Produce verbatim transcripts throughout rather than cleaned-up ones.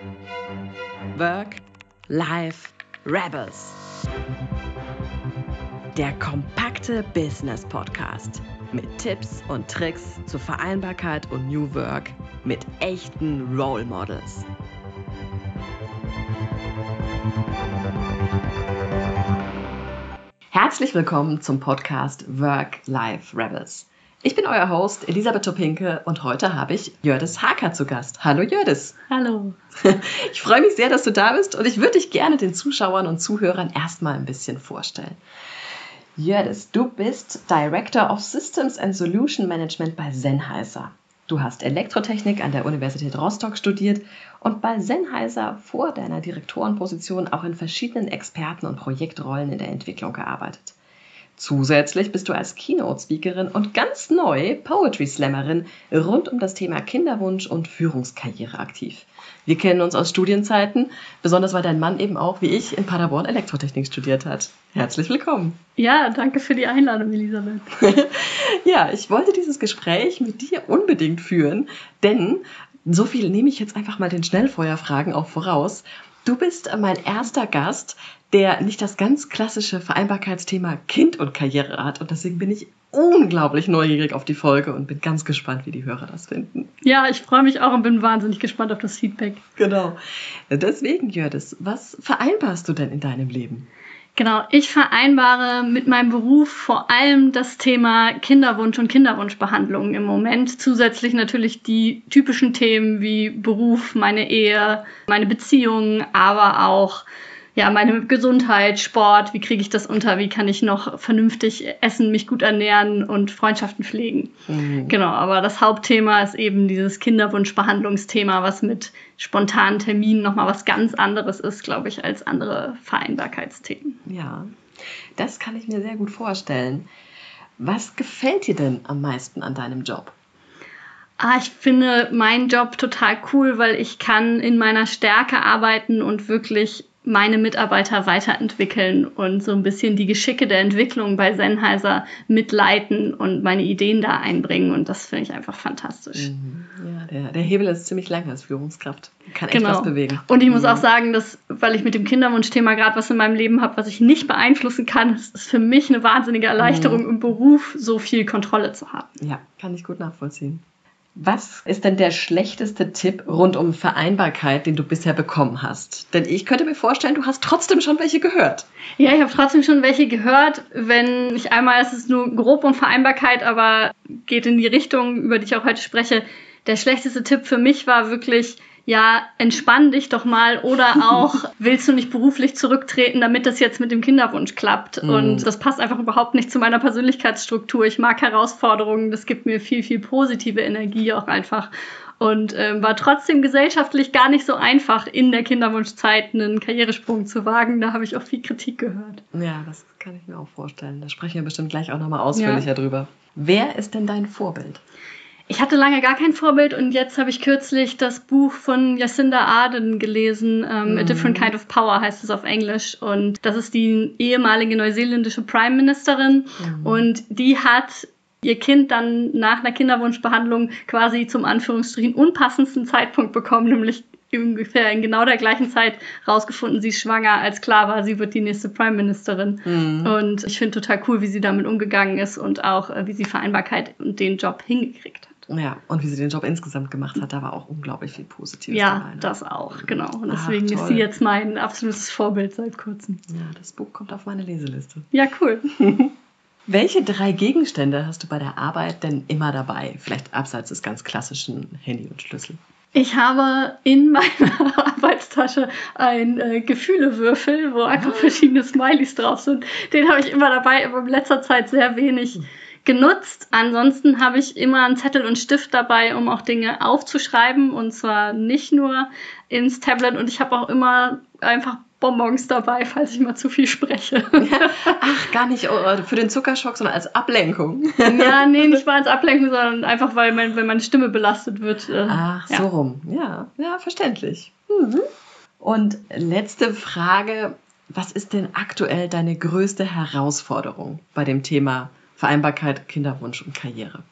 Work, Life, Rebels. Der kompakte Business Podcast mit Tipps und Tricks zur Vereinbarkeit und New Work mit echten Role Models. Herzlich willkommen zum Podcast Work, Life, Rebels. Ich bin euer Host Elisabeth Topinke und heute habe ich Jördis Haker zu Gast. Hallo Jördis. Hallo. Ich freue mich sehr, dass du da bist und ich würde dich gerne den Zuschauern und Zuhörern erstmal ein bisschen vorstellen. Jördis, du bist Director of Systems and Solution Management bei Sennheiser. Du hast Elektrotechnik an der Universität Rostock studiert und bei Sennheiser vor deiner Direktorenposition auch in verschiedenen Experten- und Projektrollen in der Entwicklung gearbeitet. Zusätzlich bist du als Keynote-Speakerin und ganz neu Poetry-Slammerin rund um das Thema Kinderwunsch und Führungskarriere aktiv. Wir kennen uns aus Studienzeiten, besonders weil dein Mann eben auch, wie ich, in Paderborn Elektrotechnik studiert hat. Herzlich willkommen. Ja, danke für die Einladung, Elisabeth. Ja, ich wollte dieses Gespräch mit dir unbedingt führen, denn so viel nehme ich jetzt einfach mal den Schnellfeuerfragen auch voraus. Du bist mein erster Gast, der nicht das ganz klassische Vereinbarkeitsthema Kind und Karriere hat. Und deswegen bin ich unglaublich neugierig auf die Folge und bin ganz gespannt, wie die Hörer das finden. Ja, ich freue mich auch und bin wahnsinnig gespannt auf das Feedback. Genau. Deswegen, Jördis, was vereinbarst du denn in deinem Leben? Genau, ich vereinbare mit meinem Beruf vor allem das Thema Kinderwunsch und Kinderwunschbehandlung im Moment. Zusätzlich natürlich die typischen Themen wie Beruf, meine Ehe, meine Beziehungen, aber auch ja, meine Gesundheit, Sport, wie kriege ich das unter, wie kann ich noch vernünftig essen, mich gut ernähren und Freundschaften pflegen. Mhm. Genau, aber das Hauptthema ist eben dieses Kinderwunschbehandlungsthema, was mit spontanen Terminen nochmal was ganz anderes ist, glaube ich, als andere Vereinbarkeitsthemen. Ja, das kann ich mir sehr gut vorstellen. Was gefällt dir denn am meisten an deinem Job? Ah, ich finde meinen Job total cool, weil ich kann in meiner Stärke arbeiten und wirklich meine Mitarbeiter weiterentwickeln und so ein bisschen die Geschicke der Entwicklung bei Sennheiser mitleiten und meine Ideen da einbringen. Und das finde ich einfach fantastisch. Ja, der, der Hebel ist ziemlich lang als Führungskraft. Kann echt genau. was bewegen. Und ich muss mhm. auch sagen, dass, weil ich mit dem Kinderwunschthema gerade was in meinem Leben habe, was ich nicht beeinflussen kann, es ist für mich eine wahnsinnige Erleichterung, mhm. im Beruf so viel Kontrolle zu haben. Ja, kann ich gut nachvollziehen. Was ist denn der schlechteste Tipp rund um Vereinbarkeit, den du bisher bekommen hast? Denn ich könnte mir vorstellen, du hast trotzdem schon welche gehört. Ja, ich habe trotzdem schon welche gehört. Wenn ich einmal, es ist nur grob um Vereinbarkeit, aber geht in die Richtung, über die ich auch heute spreche. Der schlechteste Tipp für mich war wirklich, ja, entspann dich doch mal oder auch, willst du nicht beruflich zurücktreten, damit das jetzt mit dem Kinderwunsch klappt? Mm. Und das passt einfach überhaupt nicht zu meiner Persönlichkeitsstruktur. Ich mag Herausforderungen, das gibt mir viel, viel positive Energie auch einfach. Und ähm, war trotzdem gesellschaftlich gar nicht so einfach, in der Kinderwunschzeit einen Karrieresprung zu wagen. Da habe ich auch viel Kritik gehört. Ja, das kann ich mir auch vorstellen. Da sprechen wir bestimmt gleich auch nochmal ausführlicher ja. drüber. Wer ist denn dein Vorbild? Ich hatte lange gar kein Vorbild und jetzt habe ich kürzlich das Buch von Jacinda Ardern gelesen, ähm, mm. A Different Kind of Power heißt es auf Englisch, und das ist die ehemalige neuseeländische Prime Ministerin mm. und die hat ihr Kind dann nach einer Kinderwunschbehandlung quasi zum Anführungsstrichen unpassendsten Zeitpunkt bekommen, nämlich ungefähr in genau der gleichen Zeit rausgefunden, sie ist schwanger, als klar war, sie wird die nächste Prime Ministerin. Mhm. Und ich finde total cool, wie sie damit umgegangen ist und auch, wie sie Vereinbarkeit und den Job hingekriegt hat. Ja, und wie sie den Job insgesamt gemacht hat, da war auch unglaublich viel Positives ja, dabei. Ja, das auch, genau. Und deswegen Ach, ist sie jetzt mein absolutes Vorbild seit kurzem. Ja, das Buch kommt auf meine Leseliste. Ja, cool. Welche drei Gegenstände hast du bei der Arbeit denn immer dabei? Vielleicht abseits des ganz klassischen Handy und Schlüssel. Ich habe in meiner Arbeitstasche einen äh, Gefühlewürfel, wo einfach verschiedene Smileys drauf sind. Den habe ich immer dabei, aber in letzter Zeit sehr wenig genutzt. Ansonsten habe ich immer einen Zettel und Stift dabei, um auch Dinge aufzuschreiben, und zwar nicht nur ins Tablet. Und ich habe auch immer einfach Bonbons dabei, falls ich mal zu viel spreche. Ach, gar nicht für den Zuckerschock, sondern als Ablenkung. Ja, nee, nicht mal als Ablenkung, sondern einfach, weil mein, wenn meine Stimme belastet wird. Äh, Ach, ja. so rum. Ja, ja, verständlich. Mhm. Und letzte Frage. Was ist denn aktuell deine größte Herausforderung bei dem Thema Vereinbarkeit, Kinderwunsch und Karriere?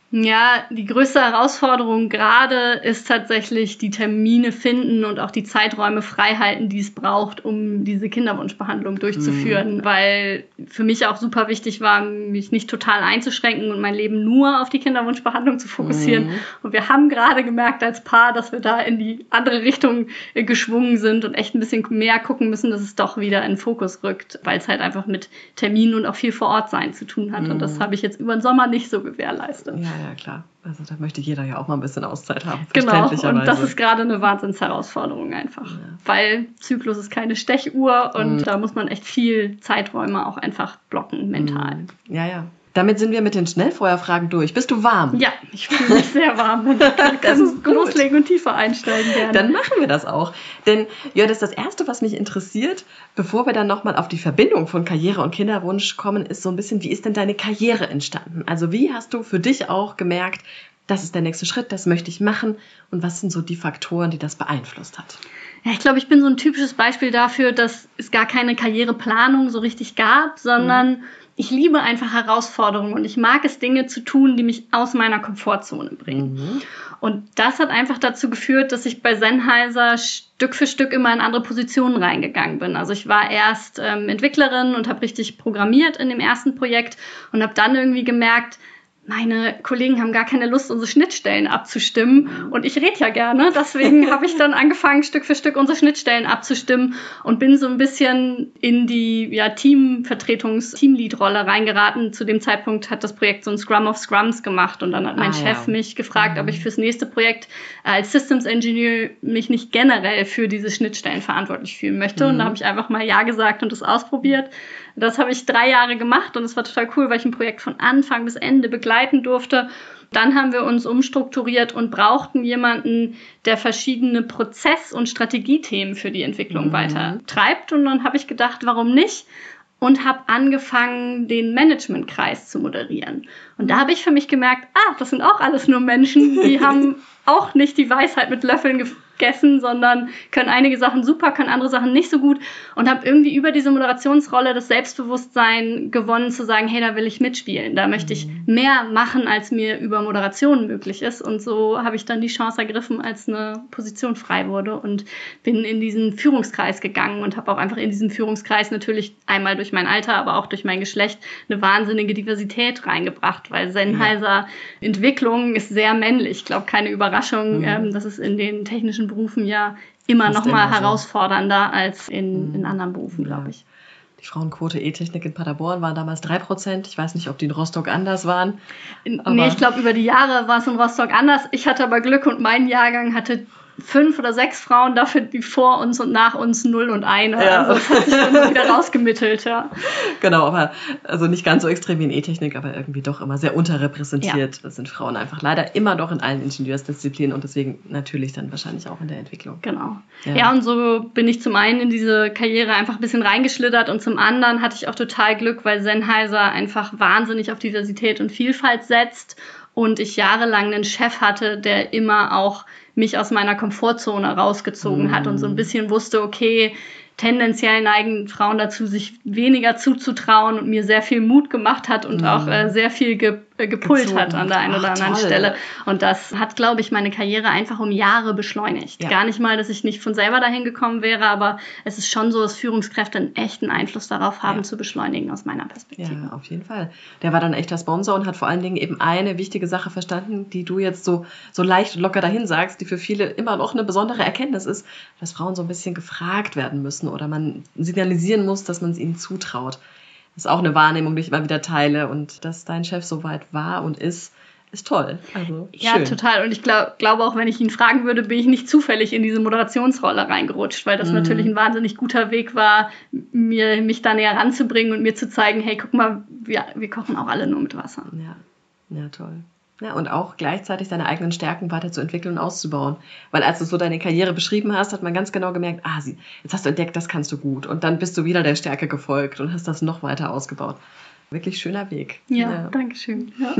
Ja, die größte Herausforderung gerade ist tatsächlich die Termine finden und auch die Zeiträume freihalten, die es braucht, um diese Kinderwunschbehandlung durchzuführen, mhm. weil für mich auch super wichtig war, mich nicht total einzuschränken und mein Leben nur auf die Kinderwunschbehandlung zu fokussieren. Mhm. Und wir haben gerade gemerkt als Paar, dass wir da in die andere Richtung geschwungen sind und echt ein bisschen mehr gucken müssen, dass es doch wieder in den Fokus rückt, weil es halt einfach mit Terminen und auch viel vor Ort sein zu tun hat. Mhm. Und das habe ich jetzt über den Sommer nicht so gewährleistet. Ja. Ja, klar. Also da möchte jeder ja auch mal ein bisschen Auszeit haben. Genau, und das ist gerade eine Wahnsinnsherausforderung einfach. Ja. Weil Zyklus ist keine Stechuhr und mhm. da muss man echt viel Zeiträume auch einfach blocken, mental. Mhm. Ja, ja. Damit sind wir mit den Schnellfeuerfragen durch. Bist du warm? Ja, ich fühle mich sehr warm. Und das ist loslegen und tiefer einsteigen gerne. Dann machen wir das auch. Denn ja, das ist das Erste, was mich interessiert, bevor wir dann nochmal auf die Verbindung von Karriere und Kinderwunsch kommen, ist so ein bisschen, wie ist denn deine Karriere entstanden? Also wie hast du für dich auch gemerkt, das ist der nächste Schritt, das möchte ich machen? Und was sind so die Faktoren, die das beeinflusst hat? Ja, ich glaube, ich bin so ein typisches Beispiel dafür, dass es gar keine Karriereplanung so richtig gab, sondern mhm. ich liebe einfach Herausforderungen und ich mag es, Dinge zu tun, die mich aus meiner Komfortzone bringen. Mhm. Und das hat einfach dazu geführt, dass ich bei Sennheiser Stück für Stück immer in andere Positionen reingegangen bin. Also ich war erst ähm, Entwicklerin und habe richtig programmiert in dem ersten Projekt und habe dann irgendwie gemerkt, meine Kollegen haben gar keine Lust, unsere Schnittstellen abzustimmen. Und ich rede ja gerne. Deswegen habe ich dann angefangen, Stück für Stück unsere Schnittstellen abzustimmen und bin so ein bisschen in die ja, Teamvertretungs-, Teamlead-Rolle reingeraten. Zu dem Zeitpunkt hat das Projekt so ein Scrum of Scrums gemacht. Und dann hat mein ah, Chef ja. mich gefragt, mhm. ob ich fürs nächste Projekt als Systems Engineer mich nicht generell für diese Schnittstellen verantwortlich fühlen möchte. Mhm. Und da habe ich einfach mal Ja gesagt und das ausprobiert. Das habe ich drei Jahre gemacht und es war total cool, weil ich ein Projekt von Anfang bis Ende begleiten durfte. Dann haben wir uns umstrukturiert und brauchten jemanden, der verschiedene Prozess- und Strategiethemen für die Entwicklung mhm. weiter treibt. Und dann habe ich gedacht, warum nicht? Und habe angefangen, den Managementkreis zu moderieren. Und da habe ich für mich gemerkt, ah, das sind auch alles nur Menschen, die haben auch nicht die Weisheit mit Löffeln gegessen, sondern können einige Sachen super, können andere Sachen nicht so gut. Und habe irgendwie über diese Moderationsrolle das Selbstbewusstsein gewonnen, zu sagen, hey, da will ich mitspielen. Da möchte ich mehr machen, als mir über Moderation möglich ist. Und so habe ich dann die Chance ergriffen, als eine Position frei wurde und bin in diesen Führungskreis gegangen und habe auch einfach in diesen Führungskreis natürlich einmal durch mein Alter, aber auch durch mein Geschlecht eine wahnsinnige Diversität reingebracht, weil Sennheiser Entwicklung ist sehr männlich. Ich glaube, keine Überraschung, mhm. ähm, das ist in den technischen Berufen ja immer noch mal herausfordernder als in, mhm. in anderen Berufen, glaube ich. Die Frauenquote E-Technik in Paderborn waren damals drei Prozent. Ich weiß nicht, ob die in Rostock anders waren. Aber nee, ich glaube, über die Jahre war es in Rostock anders. Ich hatte aber Glück und mein Jahrgang hatte fünf oder sechs Frauen, dafür die vor uns und nach uns null und eine. Ja. Also das hat sich dann wieder rausgemittelt, ja. Genau, aber also nicht ganz so extrem wie in E-Technik, aber irgendwie doch immer sehr unterrepräsentiert. Ja. Das sind Frauen einfach leider immer noch in allen Ingenieursdisziplinen und deswegen natürlich dann wahrscheinlich auch in der Entwicklung. Genau. Ja, ja und so bin ich zum einen in diese Karriere einfach ein bisschen reingeschlittert und zum anderen hatte ich auch total Glück, weil Sennheiser einfach wahnsinnig auf Diversität und Vielfalt setzt und ich jahrelang einen Chef hatte, der immer auch mich aus meiner Komfortzone rausgezogen mm. hat und so ein bisschen wusste, okay, tendenziell neigen Frauen dazu, sich weniger zuzutrauen und mir sehr viel Mut gemacht hat und mm. auch äh, sehr viel ge- äh, gepult Gezogen. hat an der einen Ach, oder anderen toll. Stelle. Und das hat, glaube ich, meine Karriere einfach um Jahre beschleunigt. Ja. Gar nicht mal, dass ich nicht von selber dahin gekommen wäre, aber es ist schon so, dass Führungskräfte einen echten Einfluss darauf haben, ja. zu beschleunigen aus meiner Perspektive. Ja, auf jeden Fall. Der war dann echter Sponsor und hat vor allen Dingen eben eine wichtige Sache verstanden, die du jetzt so, so leicht und locker dahin sagst, die für viele immer noch eine besondere Erkenntnis ist, dass Frauen so ein bisschen gefragt werden müssen oder man signalisieren muss, dass man es ihnen zutraut. Das ist auch eine Wahrnehmung, die ich immer wieder teile. Und dass dein Chef so weit war und ist, ist toll. Also ja, schön. Total. Und ich glaub, glaube auch, wenn ich ihn fragen würde, bin ich nicht zufällig in diese Moderationsrolle reingerutscht, weil das mhm. natürlich ein wahnsinnig guter Weg war, mir, mich da näher ranzubringen und mir zu zeigen, hey, guck mal, wir, wir kochen auch alle nur mit Wasser. Ja, ja, toll. Ja, und auch gleichzeitig deine eigenen Stärken weiterzuentwickeln und auszubauen. Weil als du so deine Karriere beschrieben hast, hat man ganz genau gemerkt, ah, sie, jetzt hast du entdeckt, das kannst du gut. Und dann bist du wieder der Stärke gefolgt und hast das noch weiter ausgebaut. Wirklich schöner Weg. Ja, ja. danke schön. Ja.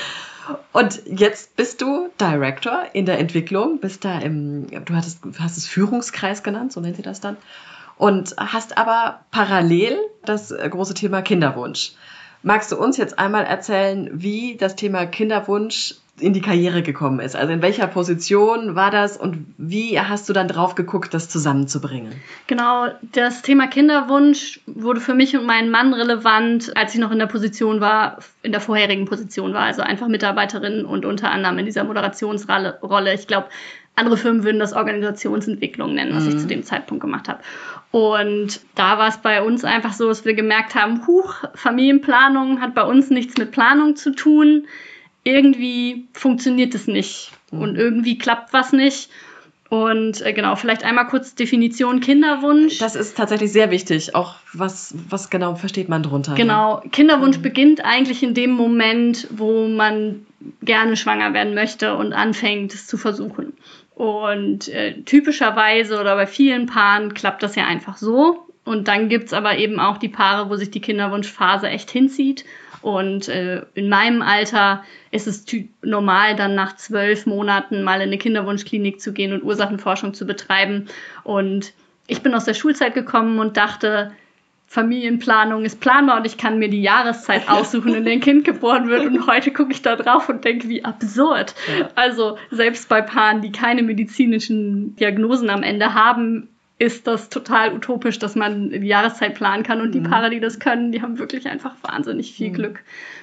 Und jetzt bist du Director in der Entwicklung, bist da im, du hattest, du hast es Führungskreis genannt, so nennt ihr das dann. Und hast aber parallel das große Thema Kinderwunsch. Magst du uns jetzt einmal erzählen, wie das Thema Kinderwunsch in die Karriere gekommen ist. Also in welcher Position war das und wie hast du dann drauf geguckt, das zusammenzubringen? Genau, das Thema Kinderwunsch wurde für mich und meinen Mann relevant, als ich noch in der Position war, in der vorherigen Position war, also einfach Mitarbeiterin und unter anderem in dieser Moderationsrolle. Ich glaube, andere Firmen würden das Organisationsentwicklung nennen, was mhm. ich zu dem Zeitpunkt gemacht habe. Und da war es bei uns einfach so, dass wir gemerkt haben, huch, Familienplanung hat bei uns nichts mit Planung zu tun. Irgendwie funktioniert es nicht und irgendwie klappt was nicht. Und äh, genau, vielleicht einmal kurz Definition Kinderwunsch. Das ist tatsächlich sehr wichtig, auch was, was genau versteht man drunter. Genau, ja. Kinderwunsch mhm. beginnt eigentlich in dem Moment, wo man gerne schwanger werden möchte und anfängt, es zu versuchen. Und äh, typischerweise oder bei vielen Paaren klappt das ja einfach so. Und dann gibt's aber eben auch die Paare, wo sich die Kinderwunschphase echt hinzieht. Und äh, in meinem Alter ist es ty- normal, dann nach zwölf Monaten mal in eine Kinderwunschklinik zu gehen und Ursachenforschung zu betreiben. Und ich bin aus der Schulzeit gekommen und dachte, Familienplanung ist planbar und ich kann mir die Jahreszeit aussuchen, in der ein Kind geboren wird. Und heute gucke ich da drauf und denke, wie absurd. Ja. Also selbst bei Paaren, die keine medizinischen Diagnosen am Ende haben, ist das total utopisch, dass man die Jahreszeit planen kann. Und die Paare, die das können, die haben wirklich einfach wahnsinnig viel mhm. Glück.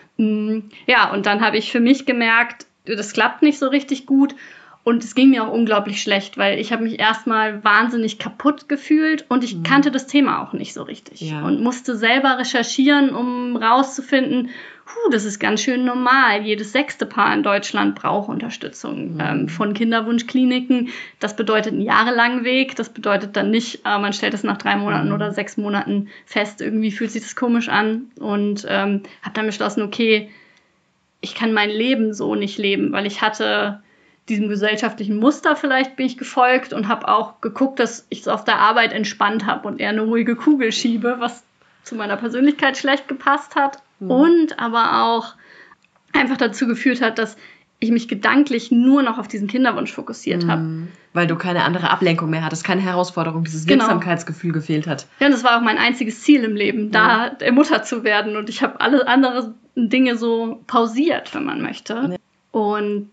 Ja, und dann habe ich für mich gemerkt, das klappt nicht so richtig gut. Und es ging mir auch unglaublich schlecht, weil ich habe mich erstmal wahnsinnig kaputt gefühlt und ich mhm. kannte das Thema auch nicht so richtig. Ja. Und musste selber recherchieren, um rauszufinden, huh, das ist ganz schön normal. Jedes sechste Paar in Deutschland braucht Unterstützung mhm. ähm, von Kinderwunschkliniken. Das bedeutet einen jahrelangen Weg. Das bedeutet dann nicht, äh, man stellt es nach drei Monaten mhm. oder sechs Monaten fest. Irgendwie fühlt sich das komisch an. Und ähm, habe dann beschlossen, okay, ich kann mein Leben so nicht leben, weil ich hatte diesem gesellschaftlichen Muster vielleicht bin ich gefolgt und habe auch geguckt, dass ich es auf der Arbeit entspannt habe und eher eine ruhige Kugel schiebe, was zu meiner Persönlichkeit schlecht gepasst hat mhm. und aber auch einfach dazu geführt hat, dass ich mich gedanklich nur noch auf diesen Kinderwunsch fokussiert mhm. habe. Weil du keine andere Ablenkung mehr hattest, keine Herausforderung, dieses genau. Wirksamkeitsgefühl gefehlt hat. Ja, und das war auch mein einziges Ziel im Leben, da ja. Mutter zu werden und ich habe alle anderen Dinge so pausiert, wenn man möchte. Ja. Und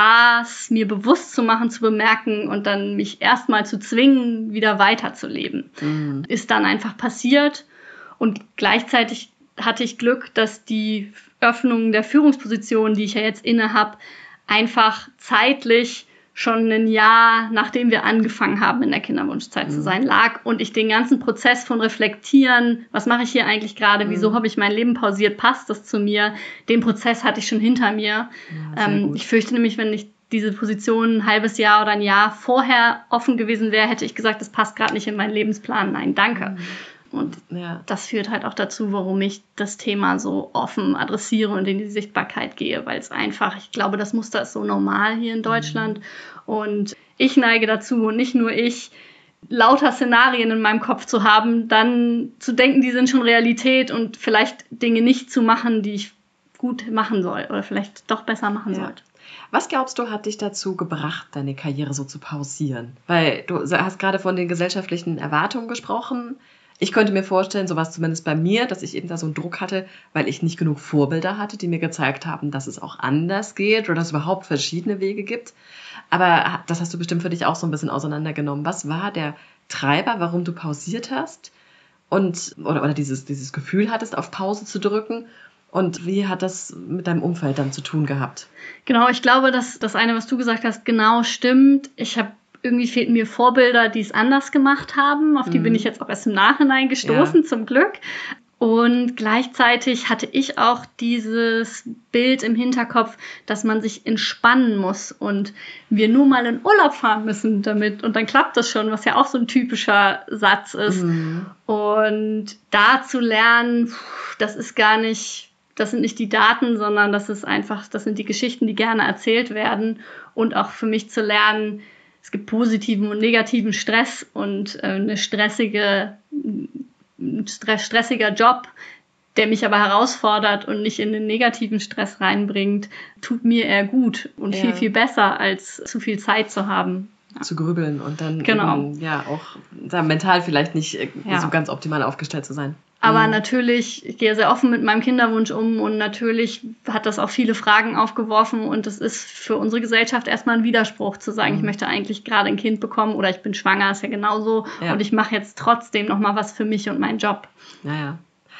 das mir bewusst zu machen, zu bemerken und dann mich erstmal zu zwingen, wieder weiterzuleben. Mhm. Ist dann einfach passiert und gleichzeitig hatte ich Glück, dass die Öffnung der Führungsposition, die ich ja jetzt inne habe, einfach zeitlich schon ein Jahr, nachdem wir angefangen haben, in der Kinderwunschzeit mhm. zu sein, lag und ich den ganzen Prozess von reflektieren, was mache ich hier eigentlich gerade, mhm. wieso habe ich mein Leben pausiert, passt das zu mir, den Prozess hatte ich schon hinter mir. Ja, ähm, ich fürchte nämlich, wenn ich diese Position ein halbes Jahr oder ein Jahr vorher offen gewesen wäre, hätte ich gesagt, das passt gerade nicht in meinen Lebensplan, nein, danke. Mhm. Und ja. das führt halt auch dazu, warum ich das Thema so offen adressiere und in die Sichtbarkeit gehe, weil es einfach, ich glaube, das Muster ist so normal hier in Deutschland mhm. und ich neige dazu und nicht nur ich, lauter Szenarien in meinem Kopf zu haben, dann zu denken, die sind schon Realität und vielleicht Dinge nicht zu machen, die ich gut machen soll oder vielleicht doch besser machen ja. sollte. Was glaubst du, hat dich dazu gebracht, deine Karriere so zu pausieren? Weil du hast gerade von den gesellschaftlichen Erwartungen gesprochen. Ich könnte mir vorstellen, so war es zumindest bei mir, dass ich eben da so einen Druck hatte, weil ich nicht genug Vorbilder hatte, die mir gezeigt haben, dass es auch anders geht oder dass es überhaupt verschiedene Wege gibt. Aber das hast du bestimmt für dich auch so ein bisschen auseinandergenommen. Was war der Treiber, warum du pausiert hast und oder, oder dieses, dieses Gefühl hattest, auf Pause zu drücken? Und wie hat das mit deinem Umfeld dann zu tun gehabt? Genau, ich glaube, dass das eine, was du gesagt hast, genau stimmt. Ich habe Irgendwie fehlten mir Vorbilder, die es anders gemacht haben. Auf die mhm. bin ich jetzt auch erst im Nachhinein gestoßen, ja. zum Glück. Und gleichzeitig hatte ich auch dieses Bild im Hinterkopf, dass man sich entspannen muss und wir nur mal in Urlaub fahren müssen damit. Und dann klappt das schon, was ja auch so ein typischer Satz ist. Mhm. Und da zu lernen, das ist gar nicht, das sind nicht die Daten, sondern das ist einfach, das sind die Geschichten, die gerne erzählt werden. Und auch für mich zu lernen, es gibt positiven und negativen Stress und äh, eine stressige, ein stress, stressiger Job, der mich aber herausfordert und nicht in den negativen Stress reinbringt, tut mir eher gut und ja. viel, viel besser, als zu viel Zeit zu haben. Ja. Zu grübeln und dann genau. eben, ja auch da mental vielleicht nicht ja. so ganz optimal aufgestellt zu sein. Aber mhm. natürlich, ich gehe sehr offen mit meinem Kinderwunsch um und natürlich hat das auch viele Fragen aufgeworfen und es ist für unsere Gesellschaft erstmal ein Widerspruch zu sagen, mhm. ich möchte eigentlich gerade ein Kind bekommen oder ich bin schwanger, ist ja genauso ja. und ich mache jetzt trotzdem nochmal was für mich und meinen Job. Naja.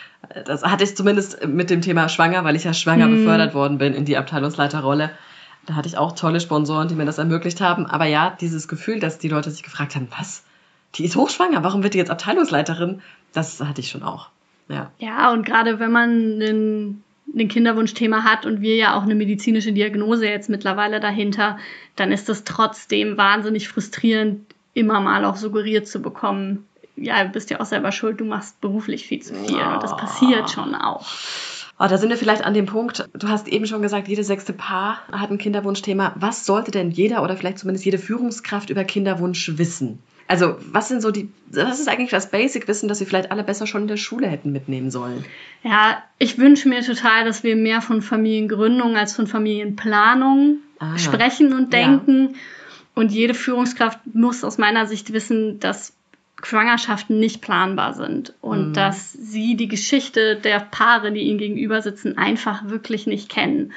Das hatte ich zumindest mit dem Thema schwanger, weil ich ja schwanger mhm. befördert worden bin in die Abteilungsleiterrolle. Da hatte ich auch tolle Sponsoren, die mir das ermöglicht haben. Aber ja, dieses Gefühl, dass die Leute sich gefragt haben, was? Die ist hochschwanger, warum wird die jetzt Abteilungsleiterin? Das hatte ich schon auch. Ja, ja, und gerade wenn man einen, einen Kinderwunschthema hat und wir ja auch eine medizinische Diagnose jetzt mittlerweile dahinter, dann ist das trotzdem wahnsinnig frustrierend, immer mal auch suggeriert zu bekommen, ja, du bist ja auch selber schuld, du machst beruflich viel zu viel. Oh. Und das passiert schon auch. Oh, da sind wir vielleicht an dem Punkt, du hast eben schon gesagt, jedes sechste Paar hat ein Kinderwunschthema. Was sollte denn jeder oder vielleicht zumindest jede Führungskraft über Kinderwunsch wissen? Also was sind so die, was ist eigentlich das Basic-Wissen, das wir vielleicht alle besser schon in der Schule hätten mitnehmen sollen? Ja, ich wünsche mir total, dass wir mehr von Familiengründung als von Familienplanung ah, sprechen und denken. Ja. Und jede Führungskraft muss aus meiner Sicht wissen, dass Schwangerschaften nicht planbar sind und mhm. dass sie die Geschichte der Paare, die ihnen gegenüber sitzen, einfach wirklich nicht kennen.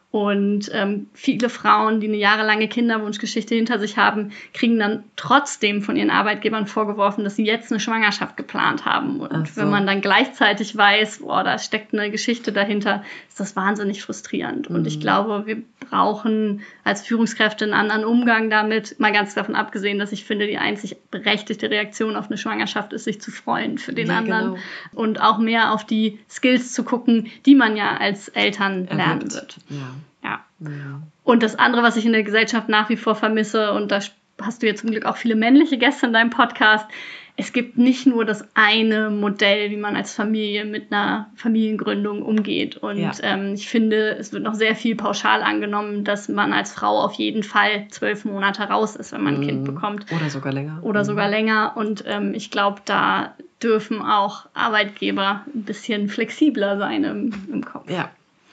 Und ähm, viele Frauen, die eine jahrelange Kinderwunschgeschichte hinter sich haben, kriegen dann trotzdem von ihren Arbeitgebern vorgeworfen, dass sie jetzt eine Schwangerschaft geplant haben. Und so. Wenn man dann gleichzeitig weiß, boah, da steckt eine Geschichte dahinter, ist das wahnsinnig frustrierend. Mhm. Und ich glaube, wir brauchen als Führungskräfte einen anderen Umgang damit. Mal ganz davon abgesehen, dass ich finde, die einzig berechtigte Reaktion auf eine Schwangerschaft ist, sich zu freuen für den ja, anderen. Genau. Und auch mehr auf die Skills zu gucken, die man ja als Eltern Erlebt. lernen wird. Ja. Ja. ja. Und das andere, was ich in der Gesellschaft nach wie vor vermisse, und da hast du ja zum Glück auch viele männliche Gäste in deinem Podcast, es gibt nicht nur das eine Modell, wie man als Familie mit einer Familiengründung umgeht. Und ja. ähm, ich finde, es wird noch sehr viel pauschal angenommen, dass man als Frau auf jeden Fall zwölf Monate raus ist, wenn man ein mm. Kind bekommt. Oder sogar länger. Oder mm. sogar länger. Und ähm, ich glaube, da dürfen auch Arbeitgeber ein bisschen flexibler sein im, im Kopf. Ja.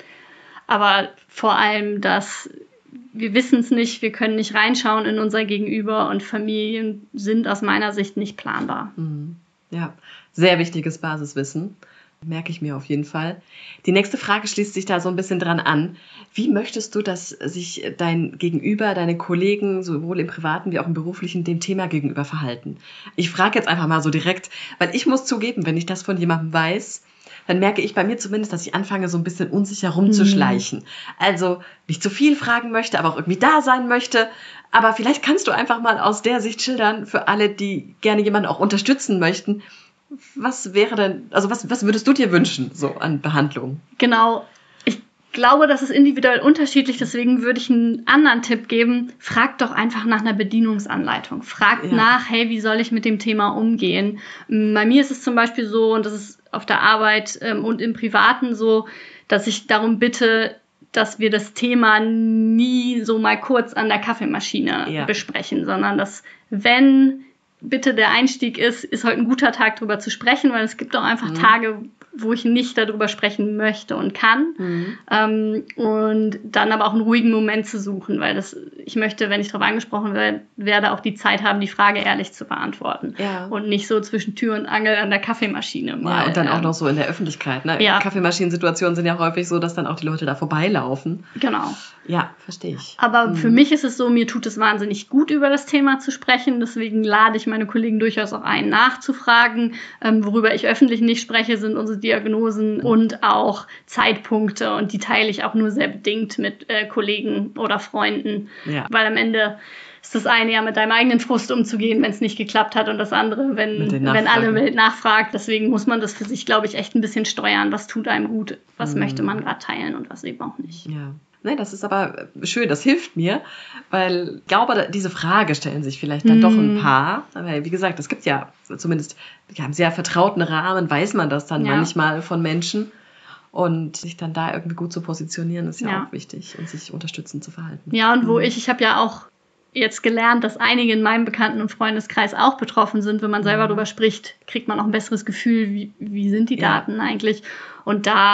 Aber vor allem, dass wir wissen es nicht, wir können nicht reinschauen in unser Gegenüber und Familien sind aus meiner Sicht nicht planbar. Ja, sehr wichtiges Basiswissen, merke ich mir auf jeden Fall. Die nächste Frage schließt sich da so ein bisschen dran an. Wie möchtest du, dass sich dein Gegenüber, deine Kollegen, sowohl im Privaten wie auch im Beruflichen, dem Thema gegenüber verhalten? Ich frage jetzt einfach mal so direkt, weil ich muss zugeben, wenn ich das von jemandem weiß, dann merke ich bei mir zumindest, dass ich anfange, so ein bisschen unsicher rumzuschleichen. Mhm. Also nicht zu viel fragen möchte, aber auch irgendwie da sein möchte. Aber vielleicht kannst du einfach mal aus der Sicht schildern, für alle, die gerne jemanden auch unterstützen möchten, was wäre denn, also was, was würdest du dir wünschen, so an Behandlung? Genau. Ich glaube, das ist individuell unterschiedlich, deswegen würde ich einen anderen Tipp geben. Frag doch einfach nach einer Bedienungsanleitung. Frag ja. nach, hey, wie soll ich mit dem Thema umgehen? Bei mir ist es zum Beispiel so, und das ist auf der Arbeit ähm, und im Privaten so, dass ich darum bitte, dass wir das Thema nie so mal kurz an der Kaffeemaschine ja. besprechen, sondern dass, wenn bitte der Einstieg ist, ist heute ein guter Tag, darüber zu sprechen, weil es gibt auch einfach mhm. Tage, wo ich nicht darüber sprechen möchte und kann. Mhm. Ähm, und dann aber auch einen ruhigen Moment zu suchen, weil das, ich möchte, wenn ich darauf angesprochen werde, werde auch die Zeit haben, die Frage ehrlich zu beantworten. Ja. Und nicht so zwischen Tür und Angel an der Kaffeemaschine mal. Ja, und dann auch noch so in der Öffentlichkeit. Ne? Ja. Kaffeemaschinensituationen sind ja häufig so, dass dann auch die Leute da vorbeilaufen. Genau. Ja, verstehe ich. Aber mhm. für mich ist es so, mir tut es wahnsinnig gut, über das Thema zu sprechen. Deswegen lade ich meine Kollegen durchaus auch ein, nachzufragen. Ähm, worüber ich öffentlich nicht spreche, sind unsere Diagnosen und auch Zeitpunkte. Und die teile ich auch nur sehr bedingt mit äh, Kollegen oder Freunden. Ja. Weil am Ende ist das eine ja mit deinem eigenen Frust umzugehen, wenn es nicht geklappt hat, und das andere, wenn, wenn alle Welt nachfragt. Deswegen muss man das für sich, glaube ich, echt ein bisschen steuern. Was tut einem gut? Was mhm. möchte man gerade teilen und was eben auch nicht? Ja. Nein, das ist aber schön, das hilft mir, weil ich glaube, diese Frage stellen sich vielleicht dann mm. doch ein paar. Aber wie gesagt, es gibt ja zumindest ja, einen sehr vertrauten Rahmen, weiß man das dann ja. manchmal von Menschen. Und sich dann da irgendwie gut zu positionieren, ist ja, ja. auch wichtig und sich unterstützend zu verhalten. Ja, und wo mhm. ich, ich habe ja auch jetzt gelernt, dass einige in meinem Bekannten- und Freundeskreis auch betroffen sind. Wenn man selber mhm. darüber spricht, kriegt man auch ein besseres Gefühl, wie, wie sind die Daten ja. eigentlich. Und da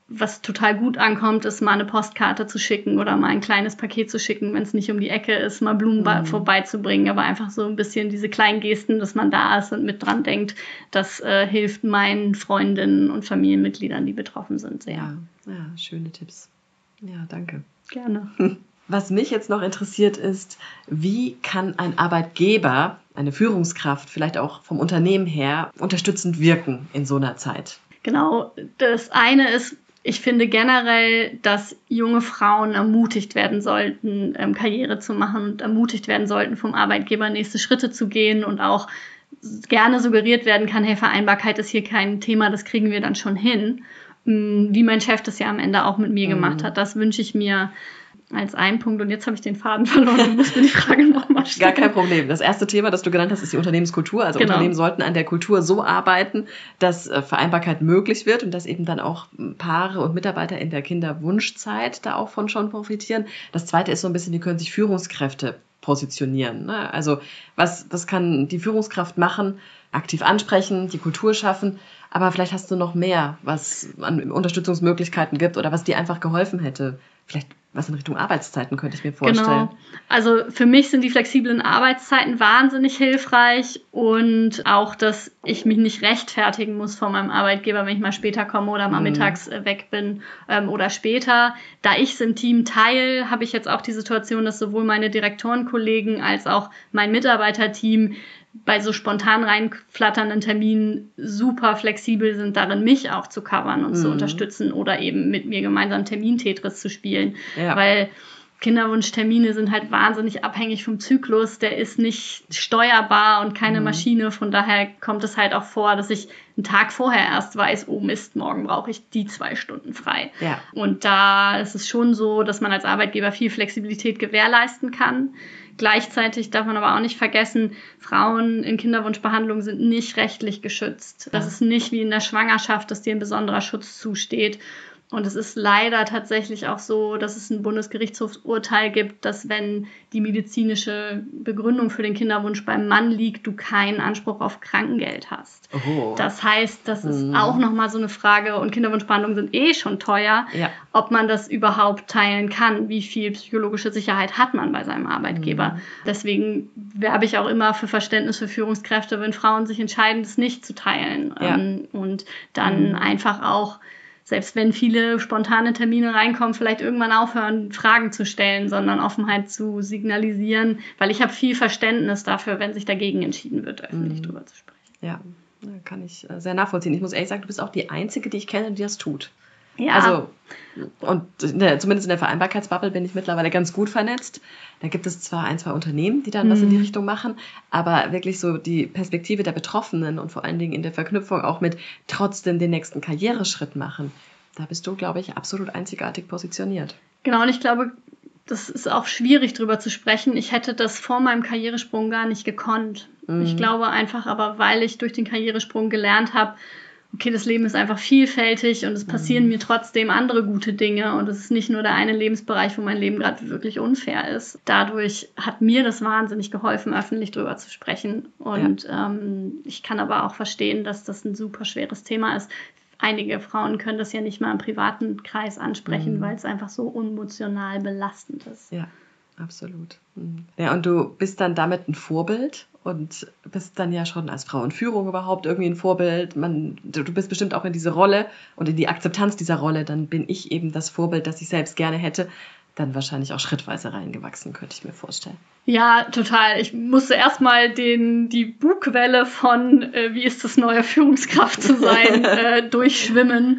was total gut ankommt, ist mal eine Postkarte zu schicken oder mal ein kleines Paket zu schicken, wenn es nicht um die Ecke ist, mal Blumen mhm. vorbeizubringen, aber einfach so ein bisschen diese kleinen Gesten, dass man da ist und mit dran denkt, das äh, hilft meinen Freundinnen und Familienmitgliedern, die betroffen sind, sehr. Ja, ja, schöne Tipps. Ja, danke. Gerne. Was mich jetzt noch interessiert ist, wie kann ein Arbeitgeber, eine Führungskraft, vielleicht auch vom Unternehmen her, unterstützend wirken in so einer Zeit? Genau, das eine ist, ich finde generell, dass junge Frauen ermutigt werden sollten, ähm, Karriere zu machen und ermutigt werden sollten, vom Arbeitgeber nächste Schritte zu gehen und auch gerne suggeriert werden kann, hey, Vereinbarkeit ist hier kein Thema, das kriegen wir dann schon hin, wie mein Chef das ja am Ende auch mit mir gemacht hat. Das wünsche ich mir als einen Punkt. Und jetzt habe ich den Faden verloren und muss mir die Frage nochmal stellen. Gar kein Problem. Das erste Thema, das du genannt hast, ist die Unternehmenskultur. Also genau. Unternehmen sollten an der Kultur so arbeiten, dass Vereinbarkeit möglich wird und dass eben dann auch Paare und Mitarbeiter in der Kinderwunschzeit da auch von schon profitieren. Das zweite ist so ein bisschen, wie können sich Führungskräfte positionieren. Ne? Also was, was kann die Führungskraft machen? Aktiv ansprechen, die Kultur schaffen. Aber vielleicht hast du noch mehr, was an Unterstützungsmöglichkeiten gibt oder was dir einfach geholfen hätte. Vielleicht was in Richtung Arbeitszeiten, könnte ich mir vorstellen. Genau. Also für mich sind die flexiblen Arbeitszeiten wahnsinnig hilfreich und auch, dass ich mich nicht rechtfertigen muss vor meinem Arbeitgeber, wenn ich mal später komme oder mal mhm. mittags weg bin ähm, oder später. Da ich es im Team teile, habe ich jetzt auch die Situation, dass sowohl meine Direktorenkollegen als auch mein Mitarbeiterteam bei so spontan reinflatternden Terminen super flexibel sind, darin mich auch zu covern und mhm. zu unterstützen oder eben mit mir gemeinsam Termin-Tetris zu spielen. Ja. Weil Kinderwunschtermine sind halt wahnsinnig abhängig vom Zyklus. Der ist nicht steuerbar und keine mhm. Maschine. Von daher kommt es halt auch vor, dass ich einen Tag vorher erst weiß, oh Mist, morgen brauche ich die zwei Stunden frei. Ja. Und da ist es schon so, dass man als Arbeitgeber viel Flexibilität gewährleisten kann. Gleichzeitig darf man aber auch nicht vergessen, Frauen in Kinderwunschbehandlung sind nicht rechtlich geschützt. Das ist nicht wie in der Schwangerschaft, dass dir ein besonderer Schutz zusteht. Und es ist leider tatsächlich auch so, dass es ein Bundesgerichtshofsurteil gibt, dass wenn die medizinische Begründung für den Kinderwunsch beim Mann liegt, du keinen Anspruch auf Krankengeld hast. Oh. Das heißt, das ist mhm. auch nochmal so eine Frage, und Kinderwunschbehandlungen sind eh schon teuer, ja. ob man das überhaupt teilen kann. Wie viel psychologische Sicherheit hat man bei seinem Arbeitgeber? Mhm. Deswegen werbe ich auch immer für Verständnis für Führungskräfte, wenn Frauen sich entscheiden, das nicht zu teilen. Ja. Und dann mhm. einfach auch, selbst wenn viele spontane Termine reinkommen, vielleicht irgendwann aufhören, Fragen zu stellen, sondern Offenheit zu signalisieren, weil ich habe viel Verständnis dafür, wenn sich dagegen entschieden wird, öffentlich mhm. drüber zu sprechen. Ja, kann ich sehr nachvollziehen. Ich muss ehrlich sagen, du bist auch die Einzige, die ich kenne, die das tut. Ja. Also, und in der, zumindest in der Vereinbarkeitsbubble bin ich mittlerweile ganz gut vernetzt. Da gibt es zwar ein, zwei Unternehmen, die dann mhm. was in die Richtung machen, aber wirklich so die Perspektive der Betroffenen und vor allen Dingen in der Verknüpfung auch mit trotzdem den nächsten Karriereschritt machen, da bist du, glaube ich, absolut einzigartig positioniert. Genau, und ich glaube, das ist auch schwierig, drüber zu sprechen. Ich hätte das vor meinem Karrieresprung gar nicht gekonnt. Mhm. Ich glaube einfach, aber weil ich durch den Karrieresprung gelernt habe, okay, das Leben ist einfach vielfältig und es passieren mhm. mir trotzdem andere gute Dinge und es ist nicht nur der eine Lebensbereich, wo mein Leben gerade wirklich unfair ist. Dadurch hat mir das wahnsinnig geholfen, öffentlich drüber zu sprechen. Und ja. ähm, ich kann aber auch verstehen, dass das ein super schweres Thema ist. Einige Frauen können das ja nicht mal im privaten Kreis ansprechen, mhm. weil es einfach so emotional belastend ist. Ja, absolut. Mhm. Ja, und du bist dann damit ein Vorbild und bist dann ja schon als Frau in Führung überhaupt irgendwie ein Vorbild. Man, du bist bestimmt auch in diese Rolle und in die Akzeptanz dieser Rolle. Dann bin ich eben das Vorbild, das ich selbst gerne hätte. Dann wahrscheinlich auch schrittweise reingewachsen, könnte ich mir vorstellen. Ja, total. Ich musste erstmal den die Bugwelle von äh, wie ist das, neue Führungskraft zu sein, äh, durchschwimmen.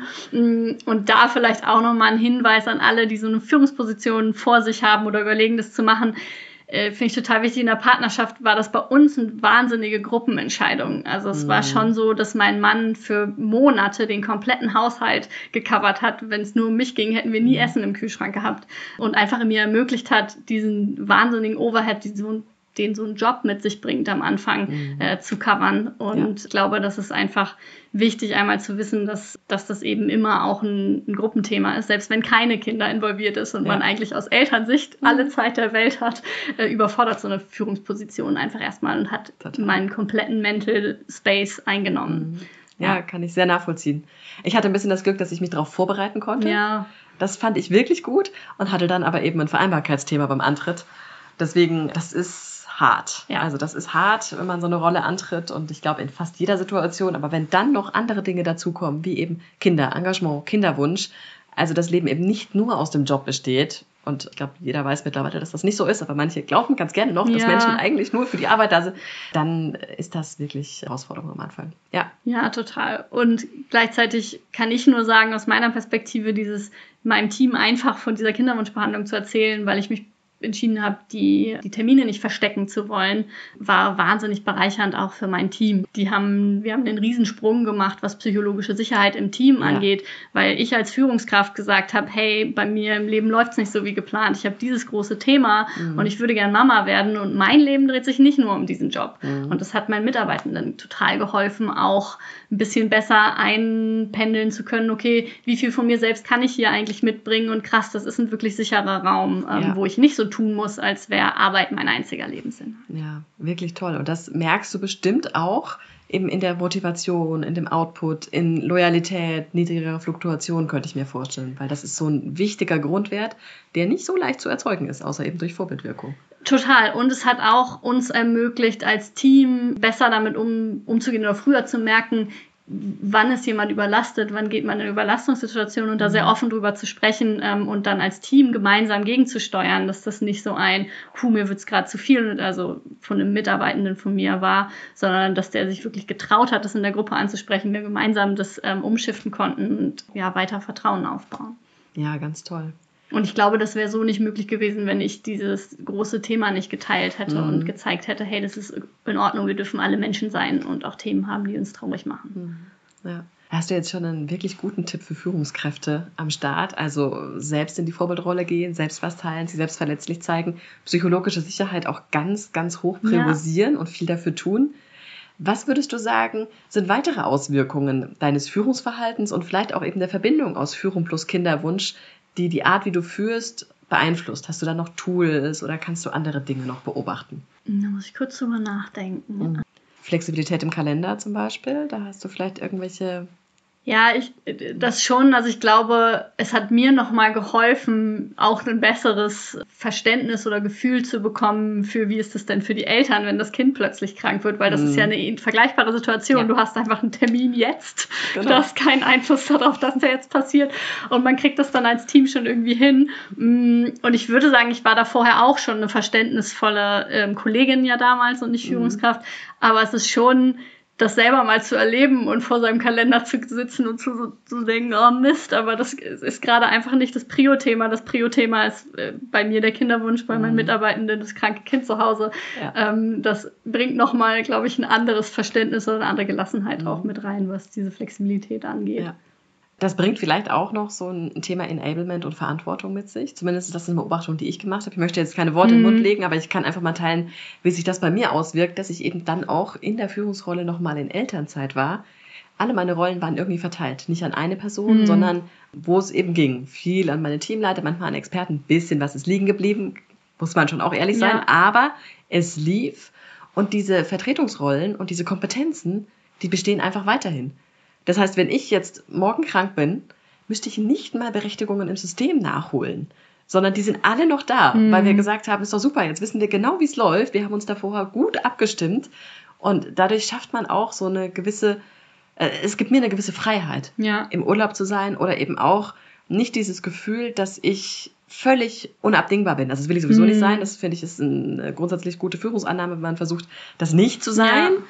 Und da vielleicht auch nochmal ein Hinweis an alle, die so eine Führungsposition vor sich haben oder überlegen, das zu machen. Äh, finde ich total wichtig. In der Partnerschaft war das bei uns eine wahnsinnige Gruppenentscheidung. Also es mhm. war schon so, dass mein Mann für Monate den kompletten Haushalt gecovert hat. Wenn es nur um mich ging, hätten wir nie mhm. Essen im Kühlschrank gehabt. Und einfach mir ermöglicht hat, diesen wahnsinnigen Overhead, die so, den so ein Job mit sich bringt am Anfang, mhm. äh, zu covern. Und ja. ich glaube, das ist einfach wichtig, einmal zu wissen, dass, dass das eben immer auch ein, ein Gruppenthema ist, selbst wenn keine Kinder involviert ist und ja. man eigentlich aus Elternsicht mhm. alle Zeit der Welt hat, äh, überfordert so eine Führungsposition einfach erstmal und hat Total. meinen kompletten Mental Space eingenommen. Ja, kann ich sehr nachvollziehen. Ich hatte ein bisschen das Glück, dass ich mich darauf vorbereiten konnte. Ja. Das fand ich wirklich gut und hatte dann aber eben ein Vereinbarkeitsthema beim Antritt. Deswegen, das ist hart. Ja. Also das ist hart, wenn man so eine Rolle antritt und ich glaube in fast jeder Situation. Aber wenn dann noch andere Dinge dazukommen, wie eben Kinder, Engagement, Kinderwunsch, also das Leben eben nicht nur aus dem Job besteht. Und ich glaube, jeder weiß mittlerweile, dass das nicht so ist, aber manche glauben ganz gerne noch, dass Ja. Menschen eigentlich nur für die Arbeit da sind. Dann ist das wirklich Herausforderung am Anfang. Ja. Ja, total. Und gleichzeitig kann ich nur sagen, aus meiner Perspektive, dieses meinem Team einfach von dieser Kinderwunschbehandlung zu erzählen, weil ich mich entschieden habe, die, die Termine nicht verstecken zu wollen, war wahnsinnig bereichernd auch für mein Team. Die haben, wir haben einen Riesensprung gemacht, was psychologische Sicherheit im Team Ja. angeht, weil ich als Führungskraft gesagt habe, hey, bei mir im Leben läuft es nicht so wie geplant. Ich habe dieses große Thema Mhm. und ich würde gern Mama werden und mein Leben dreht sich nicht nur um diesen Job. Mhm. Und das hat meinen Mitarbeitenden total geholfen, auch ein bisschen besser einpendeln zu können, okay, wie viel von mir selbst kann ich hier eigentlich mitbringen und krass, das ist ein wirklich sicherer Raum, ähm, Ja. wo ich nicht so tun muss, als wäre Arbeit mein einziger Lebenssinn. Ja, wirklich toll. Und das merkst du bestimmt auch eben in der Motivation, in dem Output, in Loyalität, niedrigere Fluktuation, könnte ich mir vorstellen. Weil das ist so ein wichtiger Grundwert, der nicht so leicht zu erzeugen ist, außer eben durch Vorbildwirkung. Total. Und es hat auch uns ermöglicht, als Team besser damit um, umzugehen oder früher zu merken, wann ist jemand überlastet, wann geht man in eine Überlastungssituation und da sehr offen drüber zu sprechen ähm, und dann als Team gemeinsam gegenzusteuern, dass das nicht so ein, puh, mir wird's gerade zu viel, also von einem Mitarbeitenden von mir war, sondern dass der sich wirklich getraut hat, das in der Gruppe anzusprechen, wir gemeinsam das ähm, umschiften konnten und ja, weiter Vertrauen aufbauen. Ja, ganz toll. Und ich glaube, das wäre so nicht möglich gewesen, wenn ich dieses große Thema nicht geteilt hätte Mhm. und gezeigt hätte, hey, das ist in Ordnung, wir dürfen alle Menschen sein und auch Themen haben, die uns traurig machen. Ja. Hast du jetzt schon einen wirklich guten Tipp für Führungskräfte am Start? Also selbst in die Vorbildrolle gehen, selbst was teilen, sie selbst verletzlich zeigen, psychologische Sicherheit auch ganz, ganz hoch priorisieren ja. und viel dafür tun. Was würdest du sagen, sind weitere Auswirkungen deines Führungsverhaltens und vielleicht auch eben der Verbindung aus Führung plus Kinderwunsch, die die Art, wie du führst, beeinflusst? Hast du da noch Tools oder kannst du andere Dinge noch beobachten? Da muss ich kurz drüber nachdenken. Mhm. Flexibilität im Kalender zum Beispiel, da hast du vielleicht irgendwelche... Ja, ich, das schon. Also ich glaube, es hat mir nochmal geholfen, auch ein besseres Verständnis oder Gefühl zu bekommen für, wie ist es denn für die Eltern, wenn das Kind plötzlich krank wird, weil das mm. ist ja eine vergleichbare Situation. Ja. Du hast einfach einen Termin jetzt. Genau. Du hast keinen Einfluss darauf, dass der jetzt passiert. Und man kriegt das dann als Team schon irgendwie hin. Und ich würde sagen, ich war da vorher auch schon eine verständnisvolle ähm, Kollegin ja damals und nicht Führungskraft. Mm. Aber es ist schon... das selber mal zu erleben und vor seinem Kalender zu sitzen und zu, zu denken, oh Mist, aber das ist gerade einfach nicht das Prio-Thema. Das Prio-Thema ist äh, bei mir der Kinderwunsch, bei meinen Mitarbeitenden das kranke Kind zu Hause. Ja. Ähm, das bringt nochmal, glaube ich, ein anderes Verständnis oder eine andere Gelassenheit mhm. auch mit rein, was diese Flexibilität angeht. Ja. Das bringt vielleicht auch noch so ein Thema Enablement und Verantwortung mit sich. Zumindest ist das eine Beobachtung, die ich gemacht habe. Ich möchte jetzt keine Worte mhm. in den Mund legen, aber ich kann einfach mal teilen, wie sich das bei mir auswirkt, dass ich eben dann auch in der Führungsrolle nochmal in Elternzeit war. Alle meine Rollen waren irgendwie verteilt. Nicht an eine Person, mhm. sondern wo es eben ging. Viel an meine Teamleiter, manchmal an Experten. Ein bisschen was ist liegen geblieben, muss man schon auch ehrlich sein. Ja. Aber es lief. Und diese Vertretungsrollen und diese Kompetenzen, die bestehen einfach weiterhin. Das heißt, wenn ich jetzt morgen krank bin, müsste ich nicht mal Berechtigungen im System nachholen, sondern die sind alle noch da, mhm. weil wir gesagt haben, ist doch super, jetzt wissen wir genau, wie es läuft. Wir haben uns da vorher gut abgestimmt und dadurch schafft man auch so eine gewisse, äh, es gibt mir eine gewisse Freiheit, ja. im Urlaub zu sein oder eben auch nicht dieses Gefühl, dass ich völlig unabdingbar bin. Also das will ich sowieso mhm. nicht sein. Das finde ich ist eine grundsätzlich gute Führungsannahme, wenn man versucht, das nicht zu sein. Ja.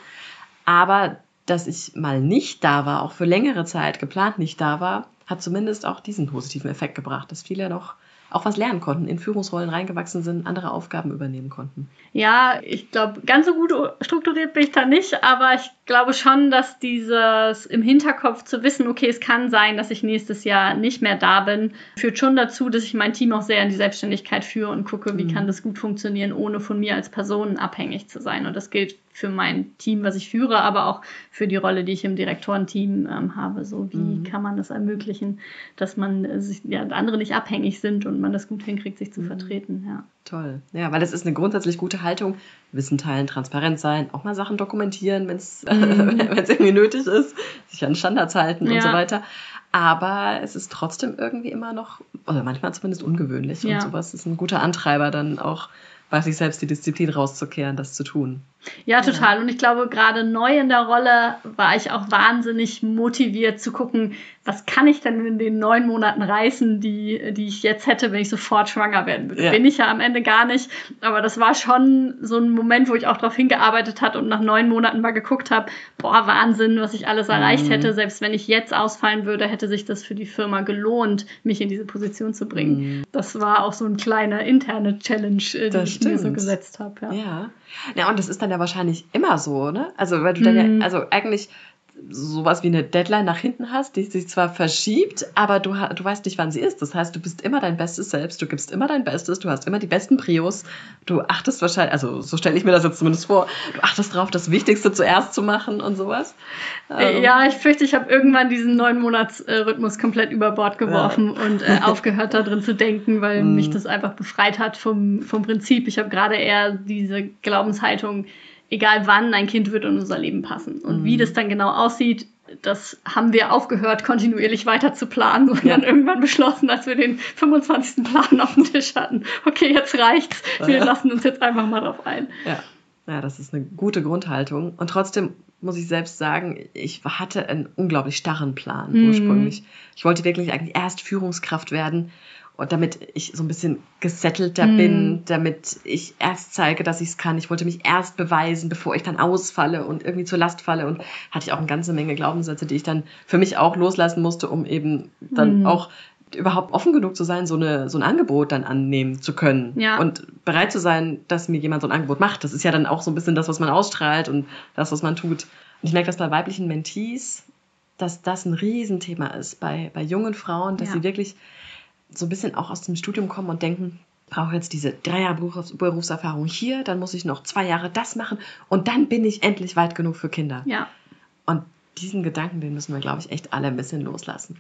Aber dass ich mal nicht da war, auch für längere Zeit geplant nicht da war, hat zumindest auch diesen positiven Effekt gebracht, dass viele noch auch was lernen konnten, in Führungsrollen reingewachsen sind, andere Aufgaben übernehmen konnten. Ja, ich glaube, ganz so gut strukturiert bin ich da nicht, aber ich glaube schon, dass dieses im Hinterkopf zu wissen, okay, es kann sein, dass ich nächstes Jahr nicht mehr da bin, führt schon dazu, dass ich mein Team auch sehr in die Selbstständigkeit führe und gucke, wie mhm. kann das gut funktionieren, ohne von mir als Person abhängig zu sein. Und das gilt für mein Team, was ich führe, aber auch für die Rolle, die ich im Direktorenteam ähm, habe. So, wie mhm. kann man das ermöglichen, dass man äh, sich, ja, andere nicht abhängig sind und man das gut hinkriegt, sich zu mhm. vertreten. Ja. Toll. Ja, weil das ist eine grundsätzlich gute Haltung. Wissen teilen, transparent sein, auch mal Sachen dokumentieren, wenn es mhm. irgendwie nötig ist, sich an Standards halten ja. und so weiter. Aber es ist trotzdem irgendwie immer noch, oder manchmal zumindest ungewöhnlich. Ja. Und sowas ist ein guter Antreiber, dann auch bei sich selbst die Disziplin rauszukehren, das zu tun. Ja, total. Ja. Und ich glaube, gerade neu in der Rolle war ich auch wahnsinnig motiviert zu gucken, was kann ich denn in den neun Monaten reißen, die, die ich jetzt hätte, wenn ich sofort schwanger werden würde. Ja. Bin ich ja am Ende gar nicht. Aber das war schon so ein Moment, wo ich auch darauf hingearbeitet habe und nach neun Monaten mal geguckt habe, boah, Wahnsinn, was ich alles erreicht mhm. hätte. Selbst wenn ich jetzt ausfallen würde, hätte sich das für die Firma gelohnt, mich in diese Position zu bringen. Mhm. Das war auch so ein kleiner interne Challenge, die das ich stimmt. mir so gesetzt habe. Ja. ja. Ja, und das ist dann ja wahrscheinlich immer so, ne? Also, weil du dann ja, also eigentlich sowas wie eine Deadline nach hinten hast, die sich zwar verschiebt, aber du, du weißt nicht, wann sie ist. Das heißt, du bist immer dein Bestes selbst, du gibst immer dein Bestes, du hast immer die besten Prios, du achtest wahrscheinlich, also so stelle ich mir das jetzt zumindest vor, du achtest drauf, das Wichtigste zuerst zu machen und sowas. Ähm. Ja, ich fürchte, ich habe irgendwann diesen neun-Monats-Rhythmus komplett über Bord geworfen ja. und äh, aufgehört, da drin zu denken, weil mm. mich das einfach befreit hat vom, vom Prinzip. Ich habe gerade eher diese Glaubenshaltung, egal wann, ein Kind wird in unser Leben passen. Und mhm. wie das dann genau aussieht, das haben wir aufgehört, kontinuierlich weiter zu planen, sondern ja. irgendwann beschlossen, als wir den fünfundzwanzigsten Plan auf dem Tisch hatten. Okay, jetzt reicht's. Wir ja. lassen uns jetzt einfach mal drauf ein. Ja. ja, das ist eine gute Grundhaltung. Und trotzdem muss ich selbst sagen, ich hatte einen unglaublich starren Plan mhm. ursprünglich. Ich wollte wirklich eigentlich erst Führungskraft werden. Und damit ich so ein bisschen gesettelter mm. bin, damit ich erst zeige, dass ich es kann. Ich wollte mich erst beweisen, bevor ich dann ausfalle und irgendwie zur Last falle. Und hatte ich auch eine ganze Menge Glaubenssätze, die ich dann für mich auch loslassen musste, um eben dann mm. auch überhaupt offen genug zu sein, so, eine, so ein Angebot dann annehmen zu können. Ja. Und bereit zu sein, dass mir jemand so ein Angebot macht. Das ist ja dann auch so ein bisschen das, was man ausstrahlt und das, was man tut. Und ich merke das bei weiblichen Mentees, dass das ein Riesenthema ist bei, bei jungen Frauen, dass ja. sie wirklich so ein bisschen auch aus dem Studium kommen und denken, ich brauche jetzt diese drei Jahre Berufs- Berufserfahrung hier, dann muss ich noch zwei Jahre das machen und dann bin ich endlich weit genug für Kinder. Ja. Und diesen Gedanken, den müssen wir, glaube ich, echt alle ein bisschen loslassen.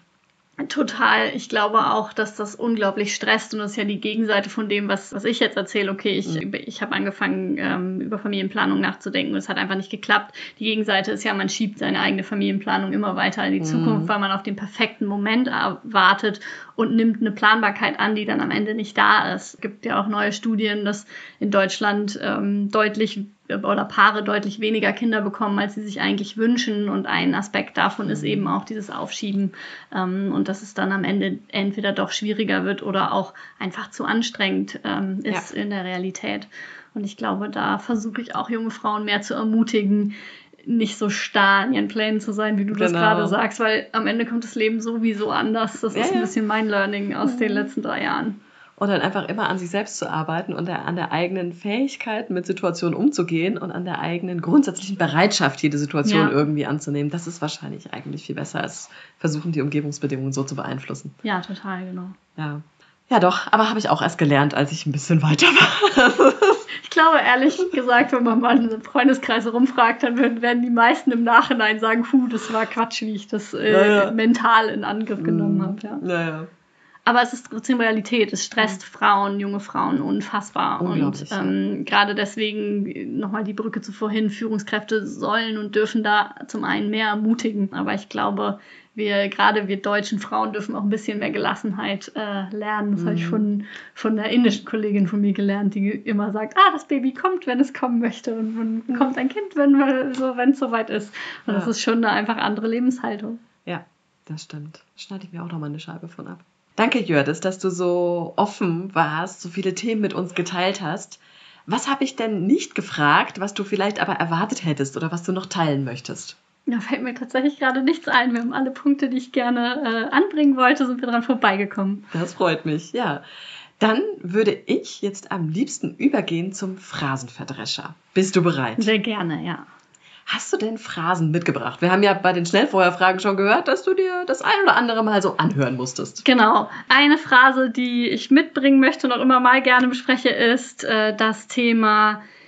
Total. Ich glaube auch, dass das unglaublich stresst und das ist ja die Gegenseite von dem, was, was ich jetzt erzähle. Okay, ich, mhm. ich habe angefangen, ähm, über Familienplanung nachzudenken und es hat einfach nicht geklappt. Die Gegenseite ist ja, man schiebt seine eigene Familienplanung immer weiter in die mhm. Zukunft, weil man auf den perfekten Moment wartet und nimmt eine Planbarkeit an, die dann am Ende nicht da ist. Es gibt ja auch neue Studien, dass in Deutschland ähm, deutlich oder Paare deutlich weniger Kinder bekommen, als sie sich eigentlich wünschen. Und ein Aspekt davon ist eben auch dieses Aufschieben ähm, und dass es dann am Ende entweder doch schwieriger wird oder auch einfach zu anstrengend ähm, ist ja. in der Realität. Und ich glaube, da versuche ich auch junge Frauen mehr zu ermutigen, nicht so starr in ihren Plänen zu sein, wie du genau. das gerade sagst, weil am Ende kommt das Leben sowieso anders. Das ja, ist ein bisschen mein Learning aus mhm. den letzten drei Jahren. Und dann einfach immer an sich selbst zu arbeiten und an der eigenen Fähigkeit, mit Situationen umzugehen und an der eigenen grundsätzlichen Bereitschaft, jede Situation ja. irgendwie anzunehmen. Das ist wahrscheinlich eigentlich viel besser, als versuchen, die Umgebungsbedingungen so zu beeinflussen. Ja, total, genau. Ja, ja doch, aber habe ich auch erst gelernt, als ich ein bisschen weiter war. Ich glaube, ehrlich gesagt, wenn man mal in einem Freundeskreis rumfragt, dann werden die meisten im Nachhinein sagen, puh, das war Quatsch, wie ich das äh, ja, ja. mental in Angriff genommen habe. Ja. Ja, ja. Aber es ist trotzdem Realität. Es stresst Frauen, junge Frauen unfassbar. Und ähm, gerade deswegen nochmal die Brücke zu vorhin, Führungskräfte sollen und dürfen da zum einen mehr ermutigen. Aber ich glaube, wir, gerade wir deutschen Frauen dürfen auch ein bisschen mehr Gelassenheit äh, lernen. Das mhm. habe ich von, von einer indischen Kollegin von mir gelernt, die immer sagt, ah, das Baby kommt, wenn es kommen möchte. Und man bekommt ein Kind, wenn so, wenn es soweit ist. Und ja. das ist schon eine einfach andere Lebenshaltung. Ja, das stimmt. Da schneide ich mir auch nochmal eine Scheibe von ab. Danke, Jördis, dass du so offen warst, so viele Themen mit uns geteilt hast. Was habe ich denn nicht gefragt, was du vielleicht aber erwartet hättest oder was du noch teilen möchtest? Da fällt mir tatsächlich gerade nichts ein. Wir haben alle Punkte, die ich gerne äh, anbringen wollte, sind wir dran vorbeigekommen. Das freut mich, ja. Dann würde ich jetzt am liebsten übergehen zum Phrasenverdrescher. Bist du bereit? Sehr gerne, ja. Hast du denn Phrasen mitgebracht? Wir haben ja bei den Schnellvorherfragen schon gehört, dass du dir das ein oder andere mal so anhören musstest. Genau. Eine Phrase, die ich mitbringen möchte und auch immer mal gerne bespreche, ist äh, das Thema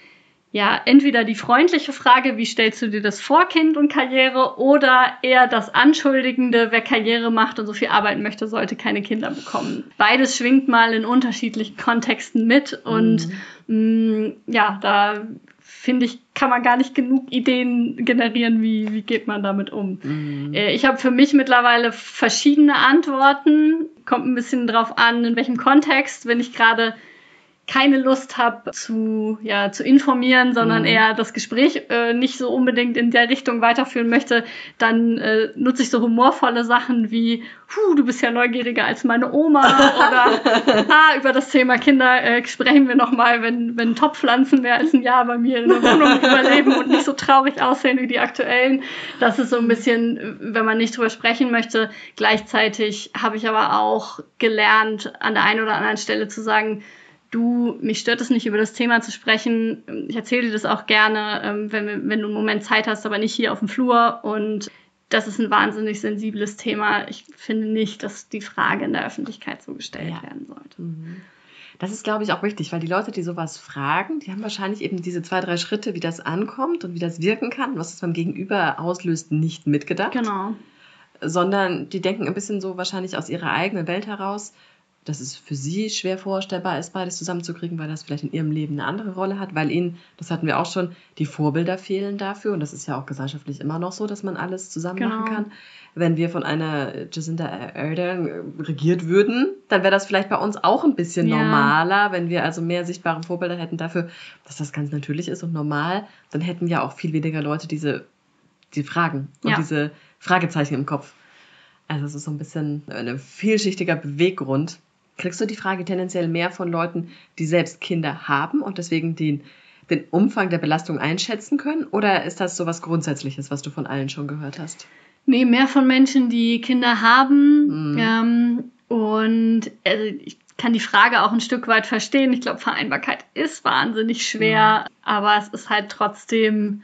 ja, entweder die freundliche Frage, wie stellst du dir das vor, Kind und Karriere, oder eher das Anschuldigende, wer Karriere macht und so viel arbeiten möchte, sollte keine Kinder bekommen. Beides schwingt mal in unterschiedlichen Kontexten mit und mhm. mh, ja, da finde ich, kann man gar nicht genug Ideen generieren, wie, wie geht man damit um. Mhm. Äh, ich habe für mich mittlerweile verschiedene Antworten, kommt ein bisschen drauf an, in welchem Kontext, wenn ich gerade keine Lust habe zu, ja, zu informieren, sondern mhm. eher das Gespräch äh, nicht so unbedingt in der Richtung weiterführen möchte, dann äh, nutze ich so humorvolle Sachen wie, Puh, du bist ja neugieriger als meine Oma oder ah, über das Thema Kinder äh, sprechen wir nochmal, wenn, wenn Topfpflanzen mehr als ein Jahr bei mir in der Wohnung überleben und nicht so traurig aussehen wie die aktuellen. Das ist so ein bisschen, wenn man nicht drüber sprechen möchte. Gleichzeitig habe ich aber auch gelernt, an der einen oder anderen Stelle zu sagen, du, mich stört es nicht, über das Thema zu sprechen. Ich erzähle dir das auch gerne, wenn, wenn du einen Moment Zeit hast, aber nicht hier auf dem Flur. Und das ist ein wahnsinnig sensibles Thema. Ich finde nicht, dass die Frage in der Öffentlichkeit so gestellt ja. werden sollte. Das ist, glaube ich, auch wichtig, weil die Leute, die sowas fragen, die haben wahrscheinlich eben diese zwei, drei Schritte, wie das ankommt und wie das wirken kann, was es beim Gegenüber auslöst, nicht mitgedacht. Genau. Sondern die denken ein bisschen so wahrscheinlich aus ihrer eigenen Welt heraus, dass es für sie schwer vorstellbar ist, beides zusammenzukriegen, weil das vielleicht in ihrem Leben eine andere Rolle hat, weil ihnen, das hatten wir auch schon, die Vorbilder fehlen dafür. Und das ist ja auch gesellschaftlich immer noch so, dass man alles zusammen genau. machen kann. Wenn wir von einer Jacinda Ardern regiert würden, dann wäre das vielleicht bei uns auch ein bisschen ja. normaler, wenn wir also mehr sichtbare Vorbilder hätten dafür, dass das ganz natürlich ist und normal. Dann hätten ja auch viel weniger Leute diese, die Fragen und ja. diese Fragezeichen im Kopf. Also es ist so ein bisschen ein vielschichtiger Beweggrund. Kriegst du die Frage tendenziell mehr von Leuten, die selbst Kinder haben und deswegen den, den Umfang der Belastung einschätzen können? Oder ist das so was Grundsätzliches, was du von allen schon gehört hast? Nee, mehr von Menschen, die Kinder haben. Mhm. Ähm, und also ich kann die Frage auch ein Stück weit verstehen. Ich glaube, Vereinbarkeit ist wahnsinnig schwer, mhm. aber es ist halt trotzdem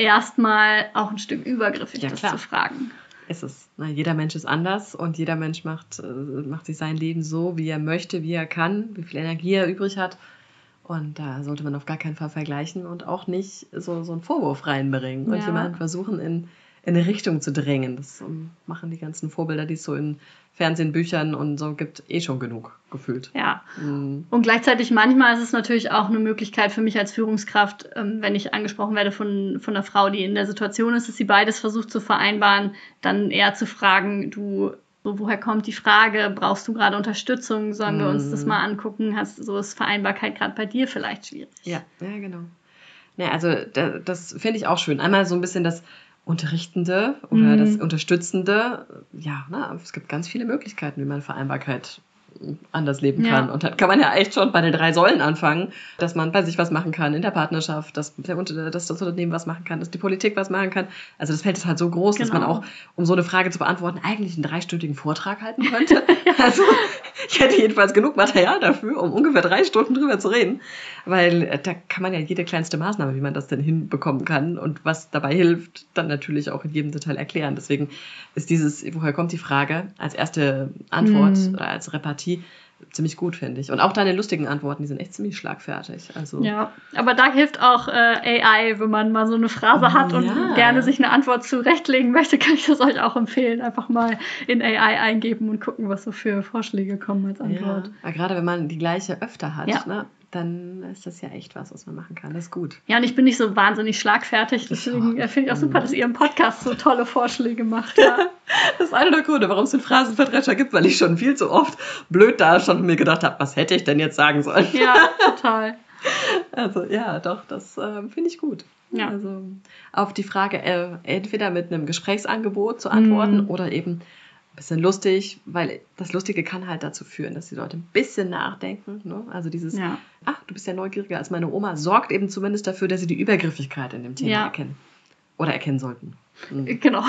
erstmal auch ein Stück übergriffig, ja, das klar. zu fragen. Ist es. Na, jeder Mensch ist anders und jeder Mensch macht, äh, macht sich sein Leben so, wie er möchte, wie er kann, wie viel Energie er übrig hat. Und da sollte man auf gar keinen Fall vergleichen und auch nicht so, so einen Vorwurf reinbringen und ja. jemanden versuchen, in, in eine Richtung zu drängen. Das um, machen die ganzen Vorbilder, die es so in Fernsehen, Büchern und so gibt, eh schon genug gefühlt. Ja. Mhm. Und gleichzeitig manchmal ist es natürlich auch eine Möglichkeit für mich als Führungskraft, ähm, wenn ich angesprochen werde von, von einer Frau, die in der Situation ist, dass sie beides versucht zu vereinbaren, dann eher zu fragen, du, so, woher kommt die Frage, brauchst du gerade Unterstützung, sollen mhm. wir uns das mal angucken, hast so ist Vereinbarkeit gerade bei dir vielleicht schwierig. Ja, ja genau. Ja, also da, das finde ich auch schön. Einmal so ein bisschen das Unterrichtende oder mhm. das Unterstützende, ja, na, es gibt ganz viele Möglichkeiten, wie man Vereinbarkeit anders leben kann. Ja. Und dann kann man ja echt schon bei den drei Säulen anfangen, dass man bei sich was machen kann, in der Partnerschaft, dass, der, dass das Unternehmen was machen kann, dass die Politik was machen kann. Also das Feld ist halt so groß, genau. dass man auch, um so eine Frage zu beantworten, eigentlich einen dreistündigen Vortrag halten könnte. ja. Also ich hätte jedenfalls genug Material dafür, um ungefähr drei Stunden drüber zu reden, weil da kann man ja jede kleinste Maßnahme, wie man das denn hinbekommen kann und was dabei hilft, dann natürlich auch in jedem Detail erklären. Deswegen ist dieses, woher kommt die Frage, als erste Antwort mhm. oder als Repartie ziemlich gut, finde ich. Und auch deine lustigen Antworten, die sind echt ziemlich schlagfertig. Also ja, aber da hilft auch äh, A I, wenn man mal so eine Phrase hat und ja. gerne sich eine Antwort zurechtlegen möchte, kann ich das euch auch empfehlen. Einfach mal in A I eingeben und gucken, was so für Vorschläge kommen als Antwort. Ja, gerade wenn man die gleiche öfter hat, ja. ne? Dann ist das ja echt was, was man machen kann. Das ist gut. Ja, und ich bin nicht so wahnsinnig schlagfertig, deswegen finde ich auch super, dass ihr im Podcast so tolle Vorschläge macht. Ja. Das ist einer der Gründe, warum es den Phrasenverdrescher gibt, weil ich schon viel zu oft blöd da schon mir gedacht habe, was hätte ich denn jetzt sagen sollen? Ja, total. Also ja, doch, das äh, finde ich gut. Ja. Also auf die Frage äh, entweder mit einem Gesprächsangebot zu antworten mm. oder eben bisschen lustig, weil das Lustige kann halt dazu führen, dass die Leute ein bisschen nachdenken. Ne? Also dieses, ja. ach, du bist ja neugieriger als meine Oma, sorgt eben zumindest dafür, dass sie die Übergriffigkeit in dem Thema ja. erkennen. Oder erkennen sollten. Mhm. Genau.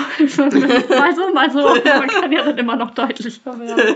mal so, mal so. Man kann ja dann immer noch deutlicher werden.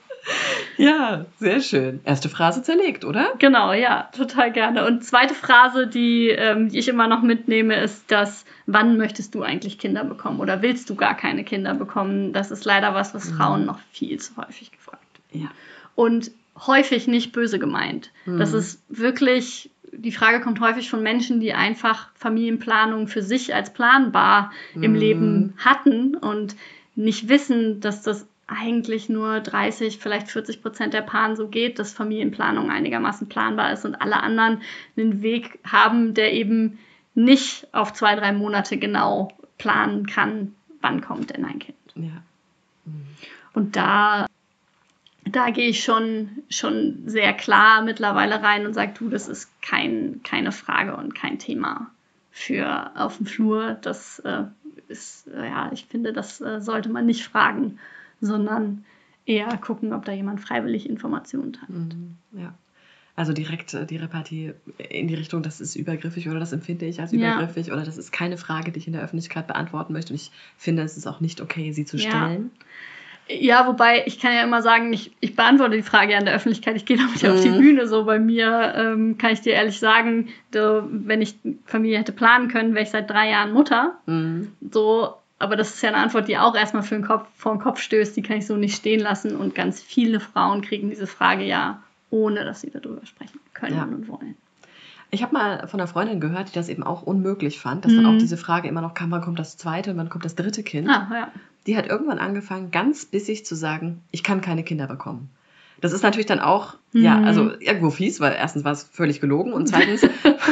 Ja, sehr schön. Erste Phrase zerlegt, oder? Genau, ja, total gerne. Und zweite Phrase, die, ähm, die ich immer noch mitnehme, ist das, wann möchtest du eigentlich Kinder bekommen oder willst du gar keine Kinder bekommen? Das ist leider was, was Frauen mhm. noch viel zu häufig gefragt werden. Ja. Und häufig nicht böse gemeint. Mhm. Das ist wirklich, die Frage kommt häufig von Menschen, die einfach Familienplanung für sich als planbar mhm. im Leben hatten und nicht wissen, dass das eigentlich nur dreißig, vielleicht vierzig Prozent der Paaren so geht, dass Familienplanung einigermaßen planbar ist und alle anderen einen Weg haben, der eben nicht auf zwei, drei Monate genau planen kann, wann kommt denn ein Kind. Ja. Mhm. Und da, da gehe ich schon, schon sehr klar mittlerweile rein und sage, du, das ist kein, keine Frage und kein Thema für auf dem Flur. Das äh, ist, äh, ja, ich finde, das äh, sollte man nicht fragen, sondern eher gucken, ob da jemand freiwillig Informationen teilt. Ja, also direkt die Repartie in die Richtung, das ist übergriffig oder das empfinde ich als übergriffig ja. oder das ist keine Frage, die ich in der Öffentlichkeit beantworten möchte und ich finde, es ist auch nicht okay, sie zu stellen. Ja, ja wobei ich kann ja immer sagen, ich, ich beantworte die Frage ja in der Öffentlichkeit, ich gehe damit ja mhm. auf die Bühne, so bei mir ähm, kann ich dir ehrlich sagen, so, wenn ich Familie hätte planen können, wäre ich seit drei Jahren Mutter, mhm. so. Aber das ist ja eine Antwort, die auch erstmal für den Kopf, vor den Kopf stößt. Die kann ich so nicht stehen lassen. Und ganz viele Frauen kriegen diese Frage ja, ohne dass sie darüber sprechen können ja. und wollen. Ich habe mal von einer Freundin gehört, die das eben auch unmöglich fand, dass mhm. dann auch diese Frage immer noch kam, wann kommt das zweite und wann kommt das dritte Kind. Ah, ja. Die hat irgendwann angefangen, ganz bissig zu sagen, ich kann keine Kinder bekommen. Das ist natürlich dann auch, mhm. ja, also irgendwo fies, weil erstens war es völlig gelogen und zweitens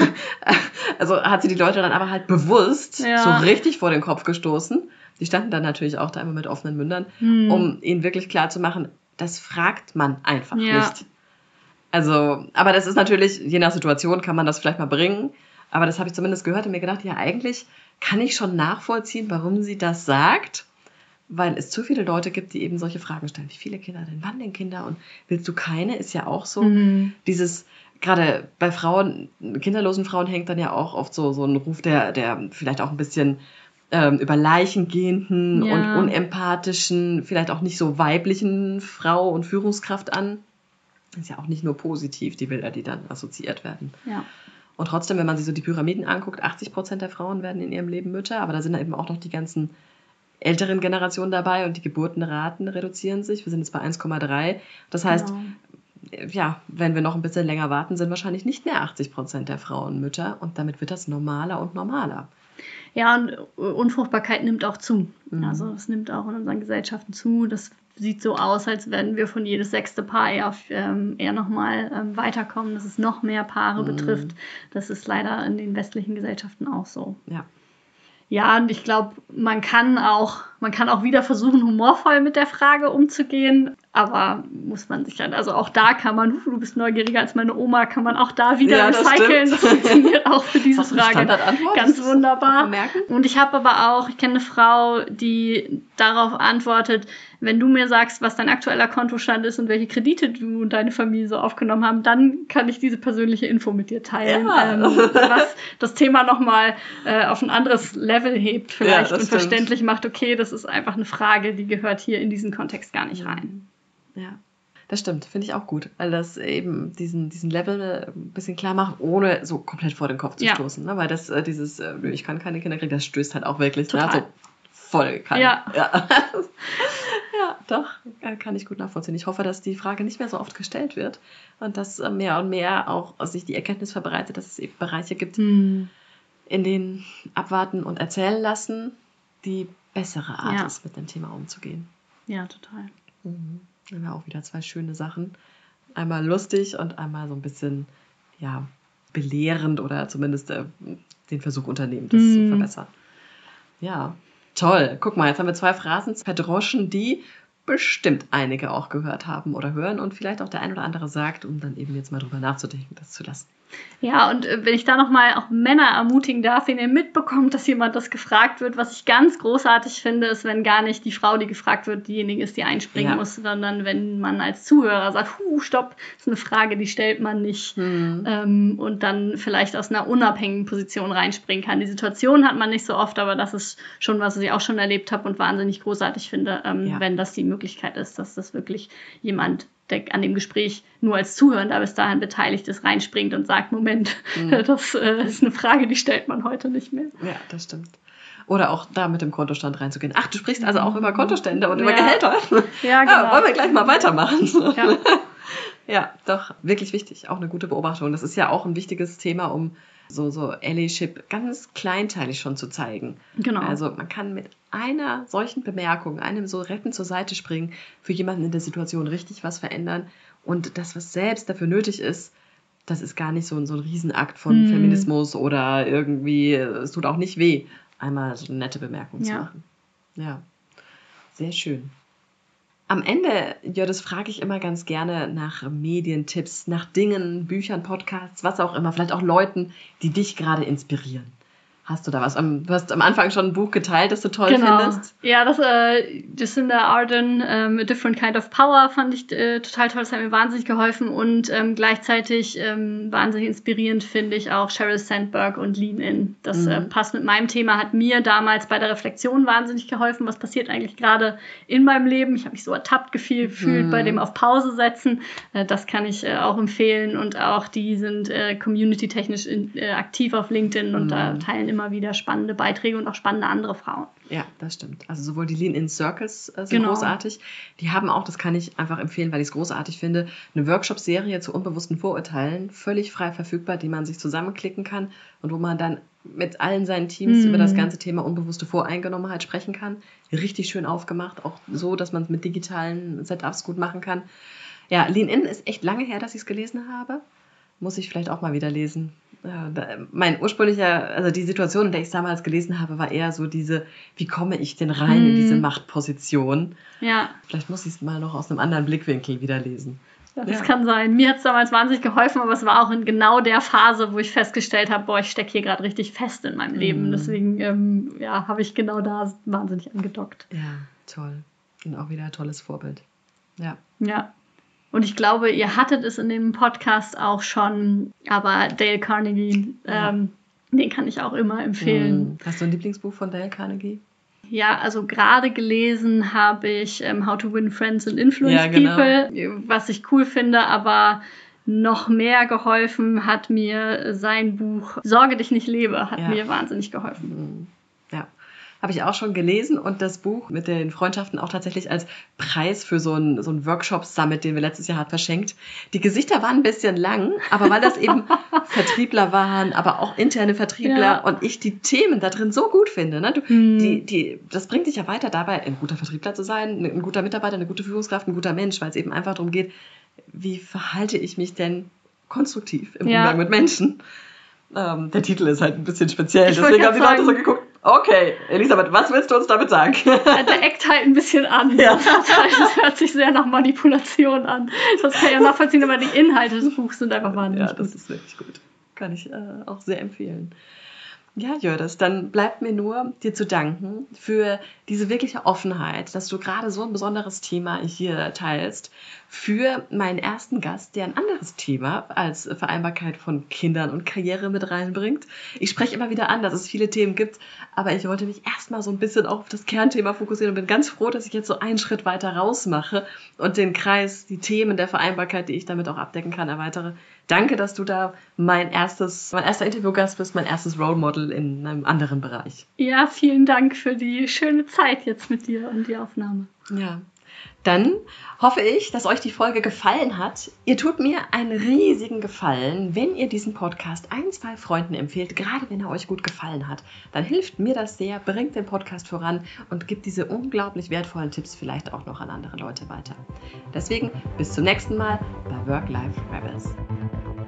also hat sie die Leute dann aber halt bewusst ja. so richtig vor den Kopf gestoßen. Die standen dann natürlich auch da immer mit offenen Mündern, mhm. um ihnen wirklich klar zu machen, das fragt man einfach ja. nicht. Also, aber das ist natürlich, je nach Situation kann man das vielleicht mal bringen, aber das habe ich zumindest gehört und mir gedacht, ja, eigentlich kann ich schon nachvollziehen, warum sie das sagt, weil es zu viele Leute gibt, die eben solche Fragen stellen. Wie viele Kinder denn? Wann denn Kinder? Und willst du keine? Ist ja auch so. Mhm. Dieses, gerade bei Frauen, kinderlosen Frauen hängt dann ja auch oft so, so ein Ruf, der, der vielleicht auch ein bisschen ähm, über leichengehenden ja. und unempathischen, vielleicht auch nicht so weiblichen Frau und Führungskraft an. Das ist ja auch nicht nur positiv, die Bilder, die dann assoziiert werden. Ja. Und trotzdem, wenn man sich so die Pyramiden anguckt, achtzig Prozent der Frauen werden in ihrem Leben Mütter, aber da sind dann eben auch noch die ganzen älteren Generationen dabei und die Geburtenraten reduzieren sich. Wir sind jetzt bei eins Komma drei. Das heißt, genau. ja, wenn wir noch ein bisschen länger warten, sind wahrscheinlich nicht mehr achtzig Prozent der Frauen Mütter und damit wird das normaler und normaler. Ja, und Unfruchtbarkeit nimmt auch zu. Mhm. Also es nimmt auch in unseren Gesellschaften zu. Das sieht so aus, als werden wir von jedes sechste Paar eher, ähm, eher nochmal ähm, weiterkommen, dass es noch mehr Paare mhm. betrifft. Das ist leider in den westlichen Gesellschaften auch so. Ja. Ja, und ich glaube, man kann auch, man kann auch wieder versuchen, humorvoll mit der Frage umzugehen, aber muss man sich dann, also auch da kann man, du bist neugieriger als meine Oma, kann man auch da wieder ja, recyceln. Das, das funktioniert auch für diese Frage ganz wunderbar. Und ich habe aber auch, ich kenne eine Frau, die darauf antwortet, wenn du mir sagst, was dein aktueller Kontostand ist und welche Kredite du und deine Familie so aufgenommen haben, dann kann ich diese persönliche Info mit dir teilen, ja. ähm, was das Thema nochmal äh, auf ein anderes Level hebt vielleicht ja, und stimmt. verständlich macht, okay, das ist einfach eine Frage, die gehört hier in diesen Kontext gar nicht rein. Ja, das stimmt, finde ich auch gut, weil das eben diesen, diesen Level ein bisschen klar macht, ohne so komplett vor den Kopf zu ja. stoßen, ne? Weil das äh, dieses, äh, ich kann keine Kinder kriegen, das stößt halt auch wirklich, ne? So voll kann. Ja. Ja. Ja, doch, kann ich gut nachvollziehen. Ich hoffe, dass die Frage nicht mehr so oft gestellt wird und dass mehr und mehr auch sich die Erkenntnis verbreitet, dass es eben Bereiche gibt, hm. in denen abwarten und erzählen lassen, die bessere Art ja. ist, mit dem Thema umzugehen. Ja, total. Mhm. Dann haben wir auch wieder zwei schöne Sachen. Einmal lustig und einmal so ein bisschen, ja, belehrend oder zumindest äh, den Versuch unternehmen, das hm. zu verbessern. Ja. Toll. Guck mal, jetzt haben wir zwei Phrasen verdroschen, die bestimmt einige auch gehört haben oder hören und vielleicht auch der ein oder andere sagt, um dann eben jetzt mal drüber nachzudenken, das zu lassen. Ja, und wenn ich da nochmal auch Männer ermutigen darf, wenn ihr mitbekommt, dass jemand das gefragt wird, was ich ganz großartig finde, ist, wenn gar nicht die Frau, die gefragt wird, diejenige ist, die einspringen ja. muss, sondern wenn man als Zuhörer sagt, huh, stopp, das ist eine Frage, die stellt man nicht mhm. ähm, und dann vielleicht aus einer unabhängigen Position reinspringen kann. Die Situation hat man nicht so oft, aber das ist schon, was ich auch schon erlebt habe und wahnsinnig großartig finde, ähm, ja. wenn das die Möglichkeit ist, dass das wirklich jemand, der an dem Gespräch nur als Zuhörender bis dahin beteiligt ist, reinspringt und sagt, Moment, mhm. das äh, ist eine Frage, die stellt man heute nicht mehr. Ja, das stimmt. Oder auch da mit dem Kontostand reinzugehen. Ach, du sprichst also auch über Kontostände und ja. über Gehälter. Ja, genau. Ja, wollen wir gleich mal weitermachen. Ja. Ja, doch, wirklich wichtig. Auch eine gute Beobachtung. Das ist ja auch ein wichtiges Thema, um so, so Allyship ganz kleinteilig schon zu zeigen. Genau. Also man kann mit einer solchen Bemerkung, einem so retten zur Seite springen, für jemanden in der Situation richtig was verändern. Und das, was selbst dafür nötig ist, das ist gar nicht so, so ein Riesenakt von Hm. Feminismus oder irgendwie, es tut auch nicht weh, einmal so eine nette Bemerkung zu Ja. machen. Ja, sehr schön. Am Ende, Jördis, frage ich immer ganz gerne nach Medientipps, nach Dingen, Büchern, Podcasts, was auch immer, vielleicht auch Leuten, die dich gerade inspirieren. Hast du da was? Du hast am Anfang schon ein Buch geteilt, das du toll genau. findest. Ja, das äh, Jacinda Ardern, ähm, A Different Kind of Power, fand ich äh, total toll. Das hat mir wahnsinnig geholfen und ähm, gleichzeitig ähm, wahnsinnig inspirierend finde ich auch Sheryl Sandberg und Lean In. Das Mhm. äh, passt mit meinem Thema, hat mir damals bei der Reflexion wahnsinnig geholfen. Was passiert eigentlich gerade in meinem Leben? Ich habe mich so ertappt gefühlt Mhm. bei dem auf Pause setzen. Äh, das kann ich äh, auch empfehlen und auch die sind äh, community-technisch in, äh, aktiv auf LinkedIn und Mhm. da äh, teilen immer wieder spannende Beiträge und auch spannende andere Frauen. Ja, das stimmt. Also sowohl die Lean In Circles äh, sind Genau. großartig. Die haben auch, das kann ich einfach empfehlen, weil ich es großartig finde, eine Workshop-Serie zu unbewussten Vorurteilen, völlig frei verfügbar, die man sich zusammenklicken kann und wo man dann mit allen seinen Teams Mhm. über das ganze Thema unbewusste Voreingenommenheit sprechen kann. Richtig schön aufgemacht, auch so, dass man es mit digitalen Setups gut machen kann. Ja, Lean In ist echt lange her, dass ich es gelesen habe. Muss ich vielleicht auch mal wieder lesen. Ja, da, mein ursprünglicher, also die Situation, in der ich es damals gelesen habe, war eher so diese, wie komme ich denn rein Mhm. in diese Machtposition? Ja. Vielleicht muss ich es mal noch aus einem anderen Blickwinkel wieder lesen. Ja, das Ja. kann sein. Mir hat es damals wahnsinnig geholfen, aber es war auch in genau der Phase, wo ich festgestellt habe, boah, ich stecke hier gerade richtig fest in meinem Leben. Mhm. Deswegen ähm, ja, habe ich genau da wahnsinnig angedockt. Ja, toll. Und auch wieder ein tolles Vorbild. Ja. Ja. Und ich glaube, ihr hattet es in dem Podcast auch schon, aber Dale Carnegie, Ja. ähm, den kann ich auch immer empfehlen. Mhm. Hast du ein Lieblingsbuch von Dale Carnegie? Ja, also gerade gelesen habe ich ähm, How to Win Friends and Influence Ja, genau. People, was ich cool finde, aber noch mehr geholfen hat mir sein Buch Sorge dich nicht lebe, hat Ja. mir wahnsinnig geholfen. Mhm. Ja, habe ich auch schon gelesen und das Buch mit den Freundschaften auch tatsächlich als Preis für so einen so einen Workshop-Summit, den wir letztes Jahr hatten, verschenkt. Die Gesichter waren ein bisschen lang, aber weil das eben Vertriebler waren, aber auch interne Vertriebler Ja. und ich die Themen da drin so gut finde. Ne? Du, Hm. die, die, das bringt dich ja weiter dabei, ein guter Vertriebler zu sein, ein guter Mitarbeiter, eine gute Führungskraft, ein guter Mensch, weil es eben einfach darum geht, wie verhalte ich mich denn konstruktiv im Ja. Umgang mit Menschen. Ähm, der Titel ist halt ein bisschen speziell, Ich wollte deswegen haben die grad Leute so sagen- geguckt, okay, Elisabeth, was willst du uns damit sagen? Der eckt halt ein bisschen an. Ja. Das hört sich sehr nach Manipulation an. Das kann ich ja nachvollziehen, aber die Inhalte des Buchs sind einfach wahnsinnig Ja, das gut. ist wirklich gut. Kann ich äh, auch sehr empfehlen. Ja, Jördis, dann bleibt mir nur, dir zu danken für diese wirkliche Offenheit, dass du gerade so ein besonderes Thema hier teilst, für meinen ersten Gast, der ein anderes Thema als Vereinbarkeit von Kindern und Karriere mit reinbringt. Ich spreche immer wieder an, dass es viele Themen gibt, aber ich wollte mich erstmal so ein bisschen auf das Kernthema fokussieren und bin ganz froh, dass ich jetzt so einen Schritt weiter rausmache und den Kreis, die Themen der Vereinbarkeit, die ich damit auch abdecken kann, erweitere. Danke, dass du da mein erstes, mein erster Interviewgast bist, mein erstes Role Model in einem anderen Bereich. Ja, vielen Dank für die schöne Zeit jetzt mit dir und die Aufnahme. Ja, dann hoffe ich, dass euch die Folge gefallen hat. Ihr tut mir einen riesigen Gefallen, wenn ihr diesen Podcast ein, zwei Freunden empfehlt, gerade wenn er euch gut gefallen hat. Dann hilft mir das sehr, bringt den Podcast voran und gibt diese unglaublich wertvollen Tipps vielleicht auch noch an andere Leute weiter. Deswegen bis zum nächsten Mal bei Work-Life Rebels.